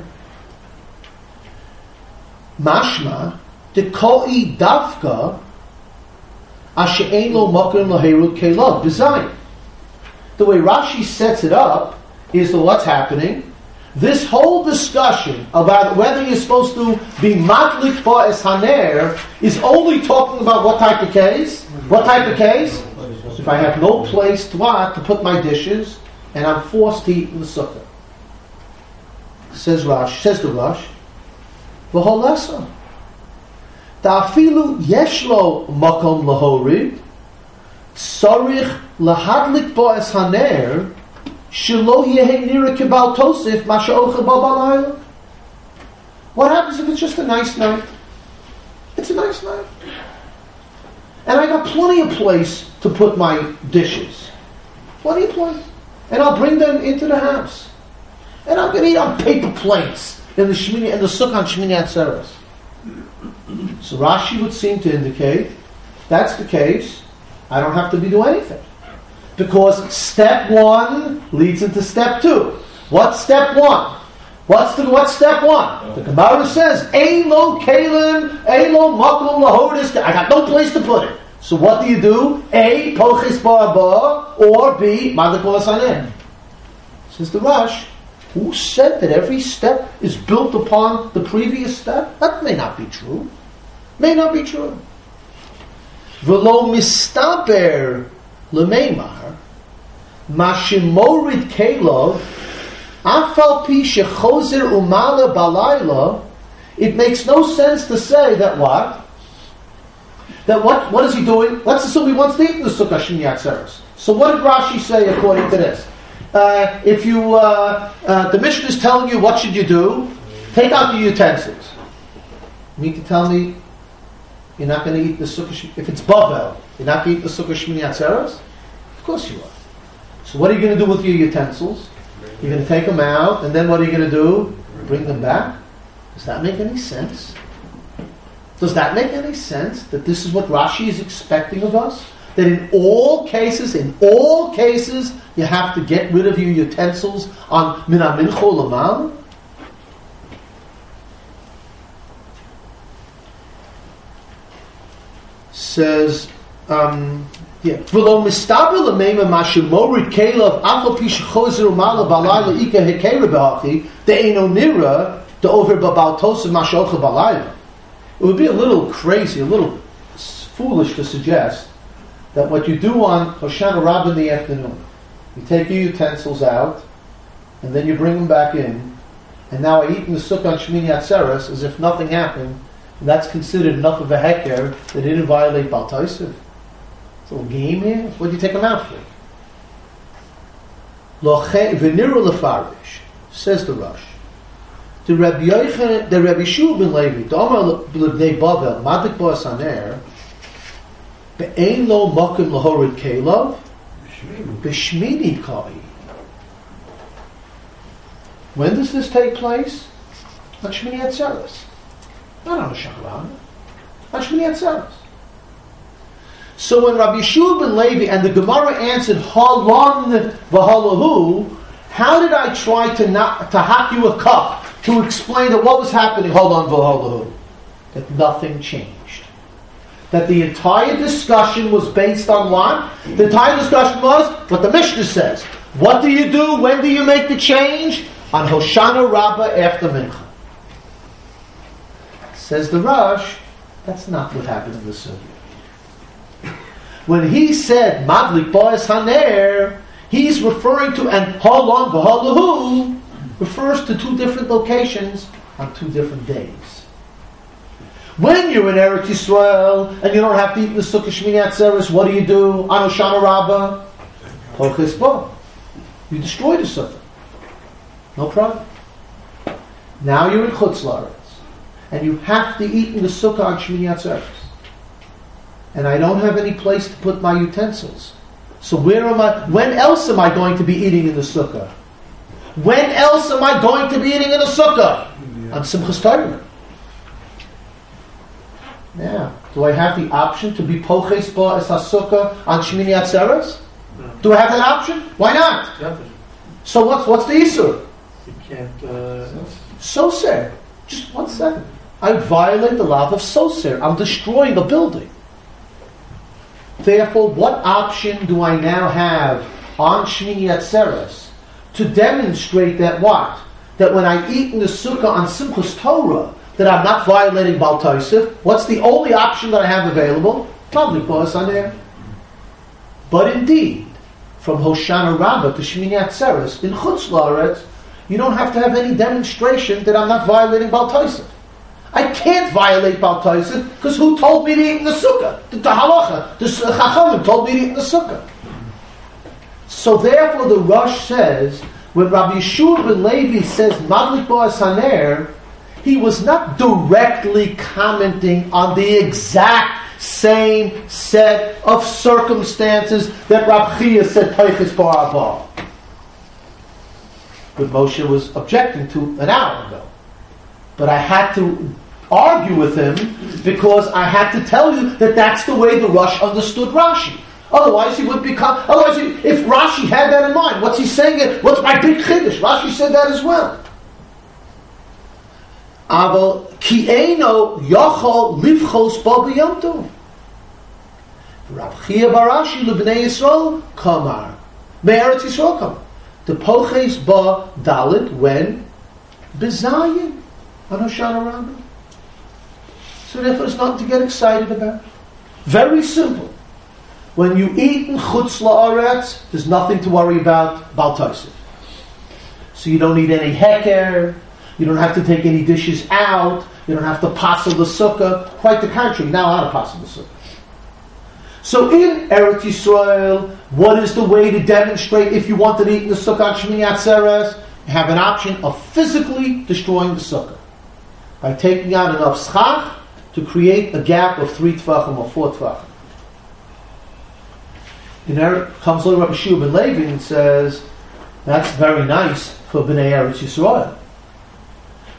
Mashma, the Koi Davka, Ashe Ein Lo Makom Laherut Kelov, B'Zayin. The way Rashi sets it up is that what's happening. This whole discussion about whether you're supposed to be Madlik Boas Haner is only talking about what type of case? What type of case? If I have no place to put my dishes, and I'm forced to eat in the sukkah. Says the Rosh, v'holesa. Ta'afilu yeshlo makom lahorid, tzarich lahadlik bo es haner, shelo yehei nira kibal tosif ma she'ochel bo balayla. What happens if it's just a nice night? It's a nice night. And I got plenty of place to put my dishes. Plenty of place. And I'll bring them into the house. And I'm going to eat on paper plates in the sukkah on Shmini Atzeres. So Rashi would seem to indicate, if that's the case, I don't have to do anything. Because step one leads into step two. What's step one? What's step one? The Gemara says, Ein lo kelim, ein lo makom lahodis. I got no place to put it. So what do? A, pochis ba'aba, or B, madlik boas haner. Says the Rosh, who said that every step is built upon the previous step? That may not be true. V'lo mistaber l'meimar, mashimorid kelov, afal pi shechozer umala balayla. It makes no sense to say that what? That what is he doing? Let's assume he wants to eat in the sukkah Shmini Atzeres. So what did Rashi say according to this? If you, the Mishnah is telling you what should you do, take out the utensils. You mean to tell me you're not going to eat the sukkah? If it's Bavel, you're not going to eat the sukkah Shmini Atzeres? Of course you are. So what are you going to do with your utensils? You're going to take them out, and then what are you going to do? bring them back? Does that make any sense? Does that make any sense that this is what Rashi is expecting of us? That in all cases, you have to get rid of your utensils on Min HaMincha L'mal? Says, V'lo mistaber l'meima mashu morid kelav afal pi shechozer umala balayla ika hekera b'hachi de'eno nira de'over b'bal tosa mashocha balayla. It would be a little crazy, a little foolish to suggest that what you do on Hoshana Rabbah in the afternoon, you take your utensils out, and then you bring them back in, and now I eat in the sukkah on Shmini Atzeres as if nothing happened, and that's considered enough of a heker that it didn't violate Bal Tosef. It's a little game here. What do you take them out for? V'niru lefarish, says the Rosh. The Rabbi Shua ben Levi, the Omar l'bnei Bavel, Madik Boas Haner, be'ein lo makim lahorid kelav, b'shmini kai. When does this take place? On Shmini Atzeres. Not on Hoshana Rabbah. On Shmini Atzeres. So when Rabbi Shua ben Levi and the Gemara answered halon v'halahu, how did I try to hack you a cup to explain that what was happening? Halon v'halahu, that nothing changed. That the entire discussion was based on what? The entire discussion was what the Mishnah says. What do you do? When do you make the change? On Hoshana Rabbah after Mincha. Says the Rosh, that's not what happened in the Sukkah. When he said Madlik Boas Haner, he's referring to, and Halon v'halahu refers to two different locations on two different days. When you're in Eretz Yisrael and you don't have to eat in the Sukkah Shmini Atzeres, what do you do on Hoshana Rabbah? Poches Bo. You destroy the Sukkah. No problem. Now you're in Chutz La'aretz and you have to eat in the Sukkah on Shmini Atzeres. And I don't have any place to put my utensils. So when else am I going to be eating in the Sukkah? When else am I going to be eating in the Sukkah? On Simchas Torah. Now, do I have the option to be Poches Bo es HaSukkah on Shmini Atzeres? Do I have that option? Why not? So what's the issue? You can't. Soser. Just 1 second. I violate the law of Soser. I'm destroying a building. Therefore, what option do I now have on Shmini Atzeres to demonstrate that what? That when I eat in the Sukkah on Simchas Torah, that I'm not violating Bal Tosef? What's the only option that I have available? Madlik Boas Haner. But indeed, from Hoshana Rabbah to Shmini Atzeres in Chutz La'aretz, you don't have to have any demonstration that I'm not violating Bal Tosef. I can't violate Bal Tosef because who told me to eat in the Sukkah? The Halacha, the Chachamim told me to eat in the Sukkah. So therefore the Rosh says, when Rabbi Yeshua ben Levi says Madlik Boas Haner, he was not directly commenting on the exact same set of circumstances that Rab Chia said Peiches Bar Abba. But Moshe was objecting to an hour ago. But I had to argue with him because I had to tell you that that's the way the Rosh understood Rashi. Otherwise he would become, if Rashi had that in mind, what's he saying? What's my big chiddush? Rashi said that as well. Aval ki eino yochol livchos bo b'yom tov. Rab Chia bar Ashi lebnei Yisrael kamar me'eretz Yisrael kamar. The poches ba dalit when bezayin on Hoshana Rabbah. So therefore there's nothing to get excited about. Very simple. When you eat in Chutz La'aretz, there's nothing to worry about Bal Tosef. So you don't need any heker. You don't have to take any dishes out. You don't have to passel the sukkah. Quite the contrary, now how to passel the sukkah. So in Eretz Yisrael, what is the way to demonstrate if you want to eat in the sukkah on Shmini Atzeres? You have an option of physically destroying the sukkah by taking out enough schach to create a gap of 3 tvachim or 4 tvachim. In comes Rabbi Shua ben Levi and says, that's very nice for Bnei Eretz Yisrael.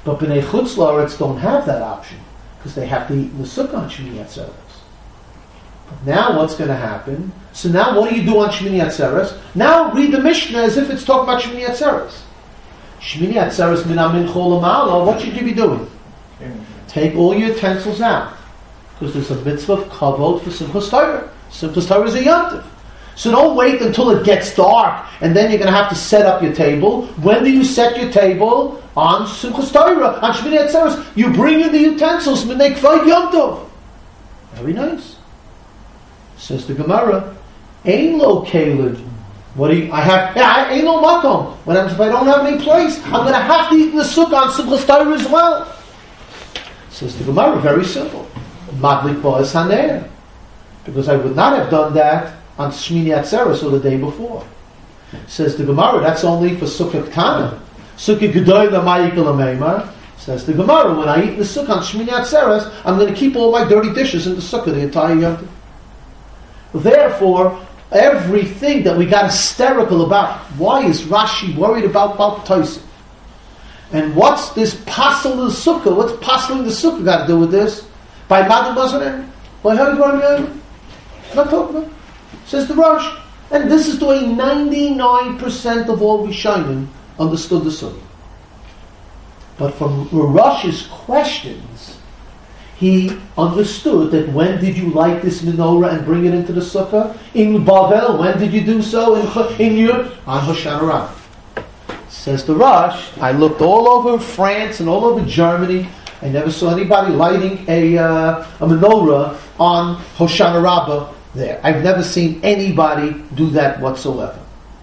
But B'nai Chutz La'aretz don't have that option because they have to eat in the sukkah on Shmini Atzeres. But now what's going to happen? So now what do you do on Shmini Atzeres? Now read the Mishnah as if it's talking about Shmini Atzeres. Shmini Atzeres min mincha l'ma'ala, what should you be doing? Take all your utensils out. Because there's a mitzvah of kavod for Simchas Torah. Simchas Torah is a yontif. So don't wait until it gets dark and then you're going to have to set up your table. When do you set your table? On Simchas Torah, on Shmini Atzeres. You bring in the utensils, minei kavod yontif. Very nice. Says the Gemara, Ein lo kaled. What do you? I ain't no makom. What happens if I don't have any place? I'm going to have to eat in the sukkah on Simchas Torah as well. Says the Gemara, very simple. Madlik ba'as haner. Because I would not have done that on Shmini Atzeres or the day before. Says the Gemara, that's only for sukkah ktana. Sukkah gedoyla ma'ikal ameimar. Says the Gemara, when I eat in the sukkah on Shmini Atzeres, I'm going to keep all my dirty dishes in the sukkah the entire yontif. Therefore, everything that we got hysterical about, why is Rashi worried about Tosef? And what's this pasal in the sukkah? What's pasal in the sukkah got to do with this? By Madam Bazaar? By Harry Baruch? Not talking about. Says the Rosh. And this is the way 99% of all Rishonim understood the sukkah. But from Rosh's questions, he understood that when did you light this menorah and bring it into the sukkah? In Bavel, when did you do so? In Europe? On Hoshana Rabbah. Says the Rosh, I looked all over France and all over Germany. I never saw anybody lighting a menorah on Hoshana Rabbah there. I've never seen anybody do that whatsoever.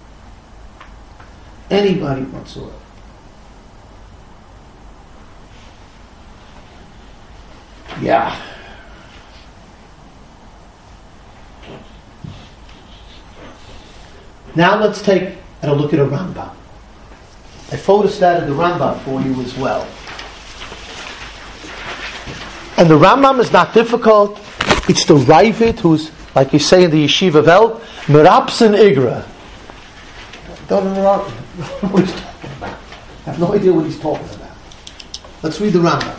Anybody whatsoever. Yeah. Now let's take a look at a Rambam. I photostated the Rambam for you as well. And the Rambam is not difficult. It's the Ravid who's, like you say in the Yeshiva of El, Merapsin Igra. Don't know what he's talking about. I have no idea what he's talking about. Let's read the Rambam.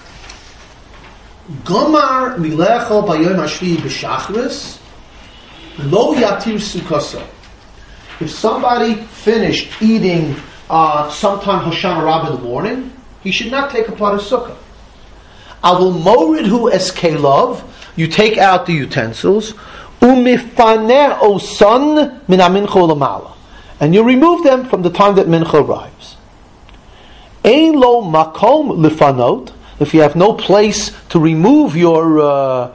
Gomar milecho bayom hashvi b'shachris lo yatir sukkasa. If somebody finished eating sometime Hoshana Rabbah in the morning, he should not take apart his sukkah. Avul moridhu eskelov, you take out the utensils, umifaneh osan min mincha l'mala, and you remove them from the time that mincha arrives. Ein lo makom lifanot. If you have no place to remove your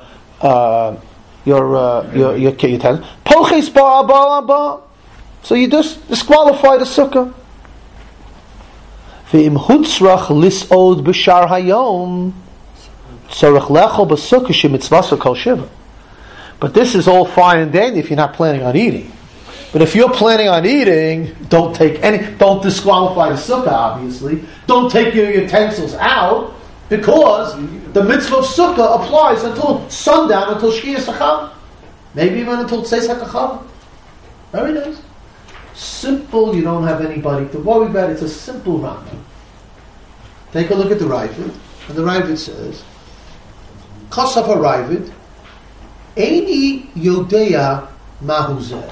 utensils, poches ba, so you just disqualify the sukkah. Ve'im hutzrach lisod b'shar hayom tzarech lechol b'sukkah shemitzvasa kol shiva. But this is all fine and dandy if you're not planning on eating. But if you're planning on eating, don't disqualify the sukkah. Obviously, don't take your utensils out. Because the mitzvah of sukkah applies until sundown, until Shkiyas HaChav. Maybe even until Tzeis HaKachav. Very nice. Simple, you don't have anybody to worry about. It's a simple Rambam. Take a look at the Ravid. And the Ravid says, Kosaf HaRavid, Eini Yodea Mahuzeh.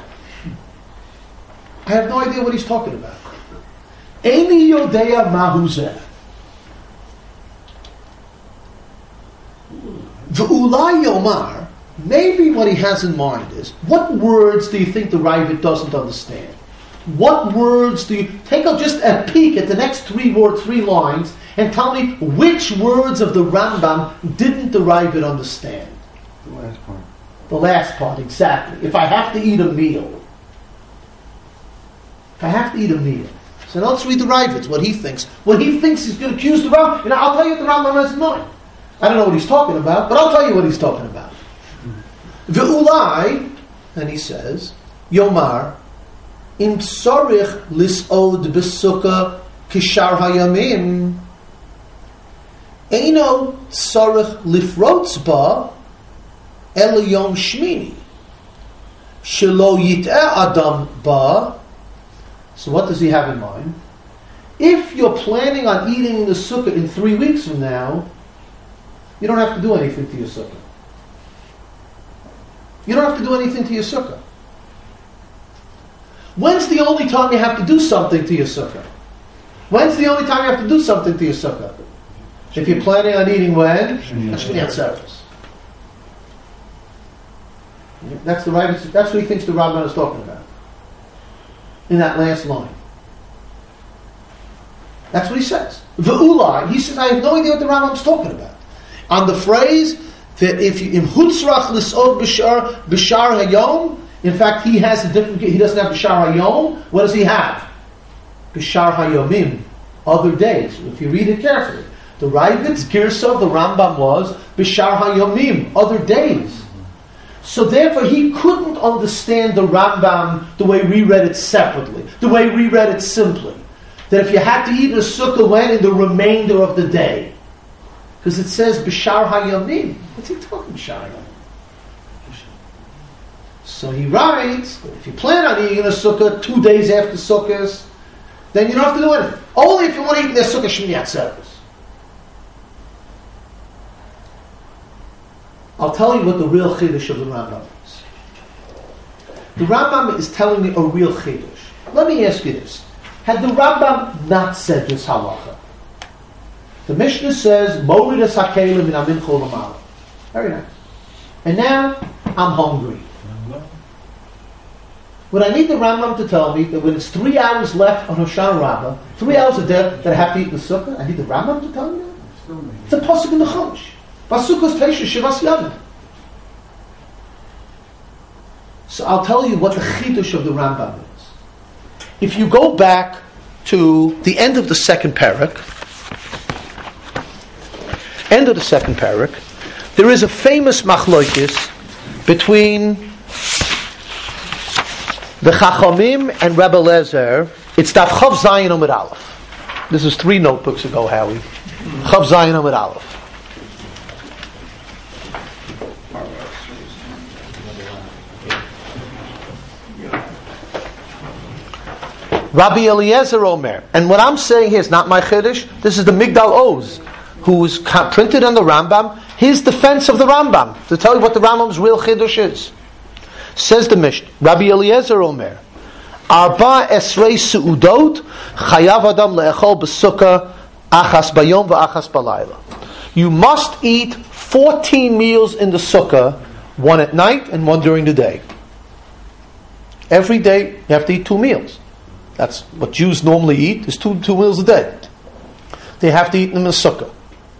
I have no idea what he's talking about. Eini Yodea Mahuzeh. V'ulai Yomar, maybe what he has in mind is, what words do you think the Ravid doesn't understand? What words do you... Take just a peek at the next three lines and tell me which words of the Rambam didn't the Ravid understand? The last part. The last part, exactly. If I have to eat a meal. So now let's read the Ravid, what he thinks. What he thinks he's going to accuse the Rambam. I'll tell you what the Rambam has in mind. I don't know what he's talking about, but I'll tell you what he's talking about. Ve'ulai, and he says, Yomar, im tzorich lis'od b'sukkah kishar hayamim, eino tzorich lifrotz ba el yom shmini, shelo yit'eh adam ba. So what does he have in mind? If you're planning on eating the sukkah in 3 weeks from now, you don't have to do anything to your sukkah. You don't have to do anything to your sukkah. When's the only time you have to do something to your sukkah? When's the only time you have to do something to your sukkah? If you're planning on eating when? Shmini Atzeres. That's what he thinks the Rambam is talking about. In that last line. That's what he says. V'ulai, he says, I have no idea what the Rambam is talking about. On the phrase that if you im hutzrach l'sod b'shar hayom, in fact, he has a different. He doesn't have b'shar hayom. What does he have? B'shar hayomim, other days. If you read it carefully, the Ravid's girsa of the Rambam was b'shar hayomim, other days. So therefore, he couldn't understand the Rambam the way we read it separately, the way we read it simply. That if you had to eat a sukkah when in the remainder of the day. Because it says b'shar hayomim. What's he talking b'shar hayomim? So he writes that if you plan on eating a sukkah 2 days after sukkahs, then you don't have to do anything. Only if you want to eat in their sukkah Shmini Atzeres. I'll tell you what the real chiddush of the Rambam is. The Rambam is telling me a real chiddush. Let me ask you this. Had the Rambam not said this halacha? The Mishnah says, Morid es hakelim min amincha l'mala. Very nice. And now, I'm hungry. Would I need the Rambam to tell me that when it's 3 hours left on Hoshana Rabbah, 3 hours a day that I have to eat in the sukkah, I need the Rambam to tell me that? It's a pasuk in the Chumash. Vasukkos teisha shivas yavim. So I'll tell you what the chidush of the Rambam is. If you go back to the end of the second parak, there is a famous machlokes between the Chachamim and Rebbe Lezer. It's Daf Chav Zayin Amud Aleph. This is 3 notebooks ago, Howie. Chav Zayin Amud Aleph. Rabbi Eliezer Omer. And what I'm saying here is not my chiddush. This is the Migdal Oz, who's printed on the Rambam, his defense of the Rambam, to tell you what the Rambam's real chiddush is. Says the Mishnah, Rabbi Eliezer Omer, Arba esrei su'udot chayav adam le'echol b'sukkah achas bayom v'achas balayla. You must eat 14 meals in the sukkah, 1 at night and 1 during the day. Every day you have to eat 2 meals. That's what Jews normally eat, is two meals a day. They have to eat them in the sukkah.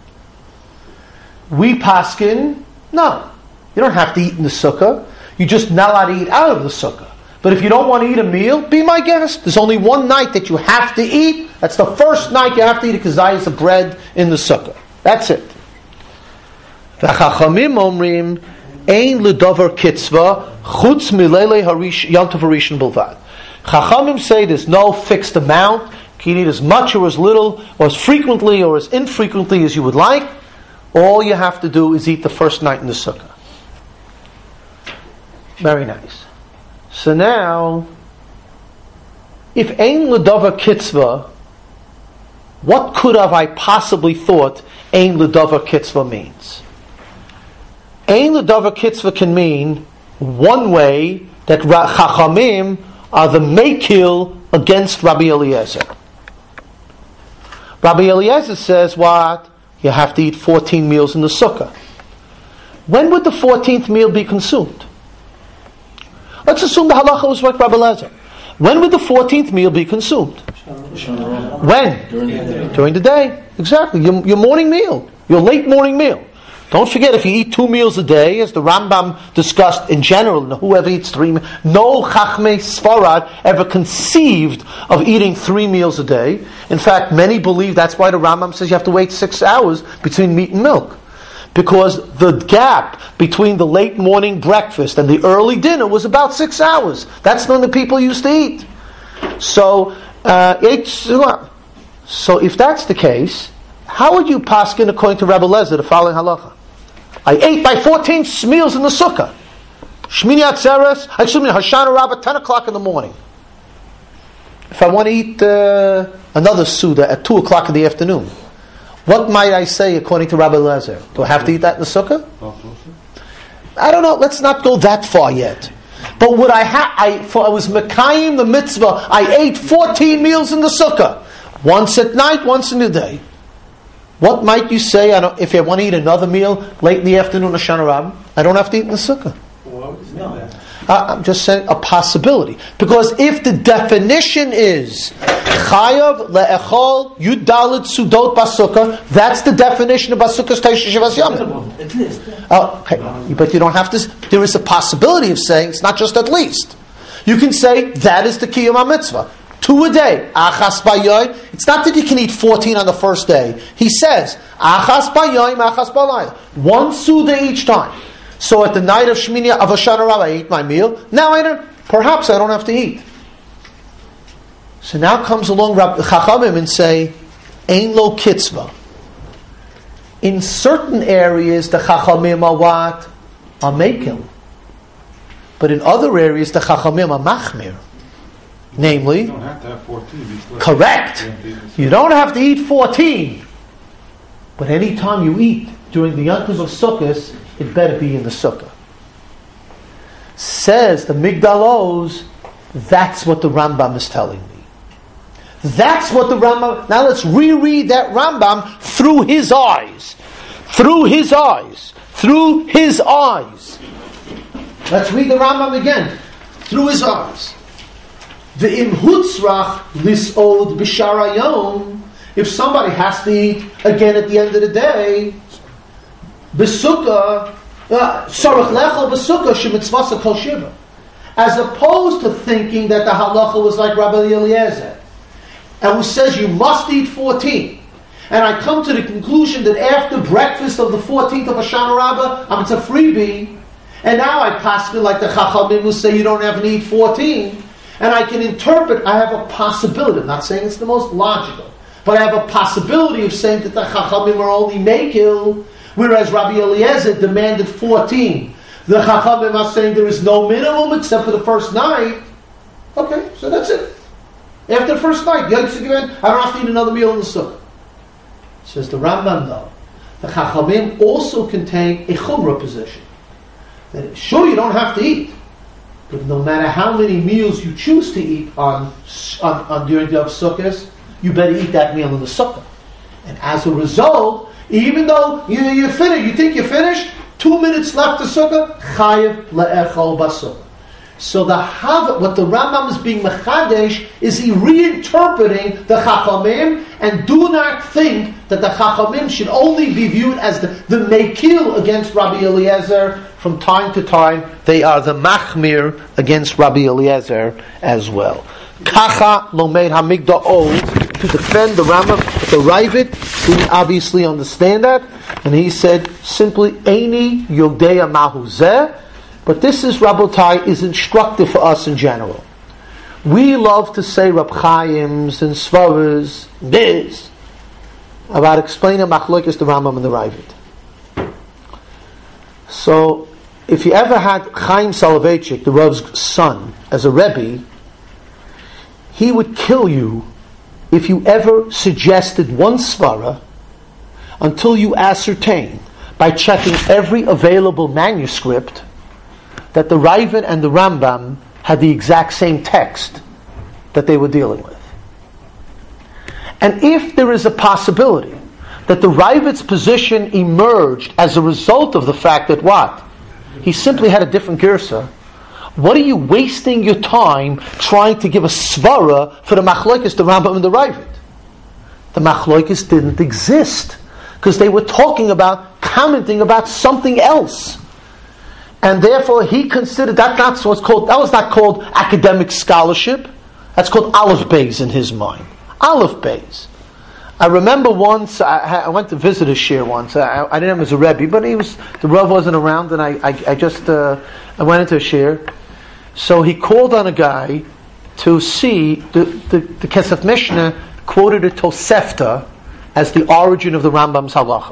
We paskin, no. You don't have to eat in the sukkah. You're just not allowed to eat out of the sukkah. But if you don't want to eat a meal, be my guest. There's only one night that you have to eat. That's the first night you have to eat a kazayas of bread in the sukkah. That's it. V'chachamim omrim, ein l'dover kitzva, chutz milele yontav harishin bilvad. Chachamim say there's no fixed amount. You can eat as much or as little, or as frequently or as infrequently as you would like. All you have to do is eat the first night in the sukkah. Very nice. So now, if ein l'dover kitzva, what could have I possibly thought ein l'dover kitzva means? Ein l'dover kitzva can mean one way that Chachamim are the mekil against Rabbi Eliezer. Rabbi Eliezer says what? You have to eat 14 meals in the sukkah. When would the 14th meal be consumed? Let's assume the halacha was like Rabbi Eliezer. When would the 14th meal be consumed? When? During the day. Exactly. Your morning meal. Your late morning meal. Don't forget, if you eat 2 meals a day, as the Rambam discussed in general, whoever eats 3 meals, no Chachmei Sfarad ever conceived of eating 3 meals a day. In fact, many believe that's why the Rambam says you have to wait 6 hours between meat and milk. Because the gap between the late morning breakfast and the early dinner was about 6 hours. That's when the people used to eat. So if that's the case, how would you paskin according to Rabbi Lezer the following halacha? I ate by 14 meals in the sukkah. Shmini Atzeres, Hoshana Rabbah, 10 o'clock in the morning. If I want to eat a another Suda at 2 o'clock in the afternoon. What might I say according to Rabbi Eliezer? Do I have to eat that in the sukkah? I don't know. Let's not go that far yet. But would I was Mekayim the mitzvah. I ate 14 meals in the sukkah. Once at night, once in the day. What might you say if I want to eat another meal late in the afternoon of Hoshana Rabbah? I don't have to eat in the sukkah. Why would you say that? I'm just saying a possibility. Because if the definition is Chayav le'echol yudalid sudot basukah, that's the definition of basukah's Teisha Shivas Yom. At least. Okay, but you don't have to. There is a possibility of saying it's not just at least. You can say that is the Kiyum HaMitzvah. 2 a day. Achas bayoy. It's not that you can eat 14 on the first day. He says achas bayoy, achas balayla. 1 suda each time. So at the night of Shmini of Hoshana Rabbah, I ate my meal. Now perhaps I don't have to eat. So now comes along Rabbi Chachamim and say, Ein lo kitzvah. In certain areas, the Chachamim are what? Are mekel. But in other areas, the Chachamim are machmir. Namely, You don't have to have 14. correct. You don't have to eat 14. But any time you eat during the Yontif of Sukkot, it better be in the sukkah. Says the Migdal Oz, that's what the Rambam is telling me. That's what the Rambam... Now let's reread that Rambam through his eyes. Through his eyes. Through his eyes. Let's read the Rambam again. Through his eyes. Ve'im hutzrach lis'od b'shara yom. If somebody has to eat again at the end of the day, b'sukkah, sorach lechel b'sukkah shemitzvasa kol shiva. As opposed to thinking that the halacha was like Rabbi Eliezer, and who says you must eat 14. And I come to the conclusion that after breakfast of the 14th of Hoshana Rabbah, it's a freebie. And now I pass it like the Chachamim who say you don't have to eat 14. And I can interpret, I have a possibility. I'm not saying it's the most logical. But I have a possibility of saying that the Chachamim are only Mekil, whereas Rabbi Eliezer demanded 14. The Chachamim are saying there is no minimum except for the first night. Okay, so that's it. After the first night, I don't have to eat another meal in the sukkah. Says the Rambam, though. The Chachamim also contain a Chumrah position. That sure, you don't have to eat, but no matter how many meals you choose to eat on during the Sukkot, you better eat that meal in the sukkah. And as a result, even though you're finished, you think you're finished, 2 minutes left to sukkah, chayev le'echol basukkah. So what the Rambam is being mechadesh is he reinterpreting the Chachamim, and do not think that the Chachamim should only be viewed as the Mekil against Rabbi Eliezer. From time to time, they are the Machmir against Rabbi Eliezer as well. Kacha lomeid hamigda old, to defend the Rambam, the Ravid didn't obviously understand that, and he said simply, Eini Yodea Mahuzeh. But this is, Rabotai, is instructive for us in general. We love to say Rab Chaim's and Svaras, this, about explaining Machlokes the Rambam and the Ravid. So, if you ever had Chaim Soloveitchik, the Rav's son, as a Rebbe, he would kill you if you ever suggested one Svara until you ascertain, by checking every available manuscript, that the Ravid and the Rambam had the exact same text that they were dealing with. And if there is a possibility that the Ravid's position emerged as a result of the fact that what? He simply had a different girsa. What are you wasting your time trying to give a svara for the machlokes, the Rambam and the Ravid? The machlokes didn't exist because they were commenting about something else. And therefore, he considered that was not called academic scholarship. That's called Aleph Beis in his mind. Aleph Beis. I remember once I went to visit a shir once. I didn't have him as a Rebbe, but the Rav wasn't around, and I went into a shir. So he called on a guy to see the Kesef Mishnah quoted a Tosefta as the origin of the Rambam's halacha.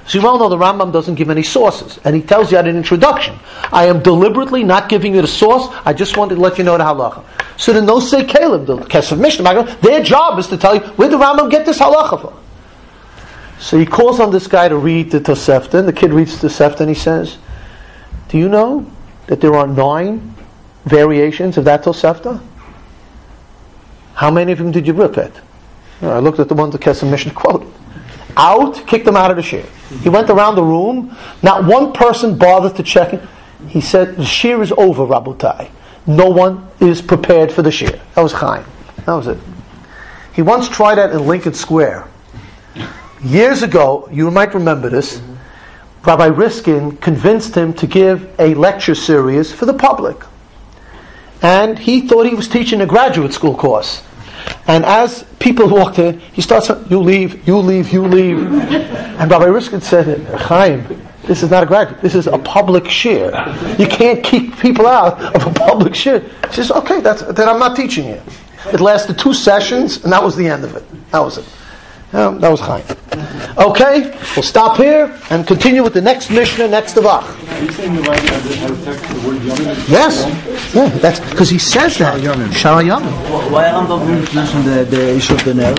So you well know the Rambam doesn't give any sources, and he tells you at an introduction, I am deliberately not giving you the source, I just wanted to let you know the halacha. So the Nosei Kalim, the Kesef Mishnah, their job is to tell you, where did the Rambam get this halacha from? So he calls on this guy to read the Tosefta, and the kid reads the Tosefta, and he says, do you know that there are 9 variations of that Tosefta? How many of them did you rip at? I looked at the ones the Kesef Mishnah quoted. Out, kicked them out of the shir. He went around the room, not one person bothered to check it. He said, the shir is over, Rabotai. No one is prepared for the shir. That was Chaim. That was it. He once tried that in Lincoln Square. Years ago, you might remember this, Rabbi Riskin convinced him to give a lecture series for the public. And he thought he was teaching a graduate school course. And as people walked in, he starts saying, you leave, you leave, you leave. And Rabbi Riskin said, Chaim, this is not a graduate, this is a public shir. You can't keep people out of a public shir. He says, okay, then I'm not teaching you. It lasted 2 sessions, and that was the end of it. That was it. That was Chaim. Okay, we'll stop here and continue with the next Mishnah, next Tavach. Are you saying the right has a text of the word Yomim? Yes. Yeah, that's because he says that. Shara Yomim. Why are the issue of the nail?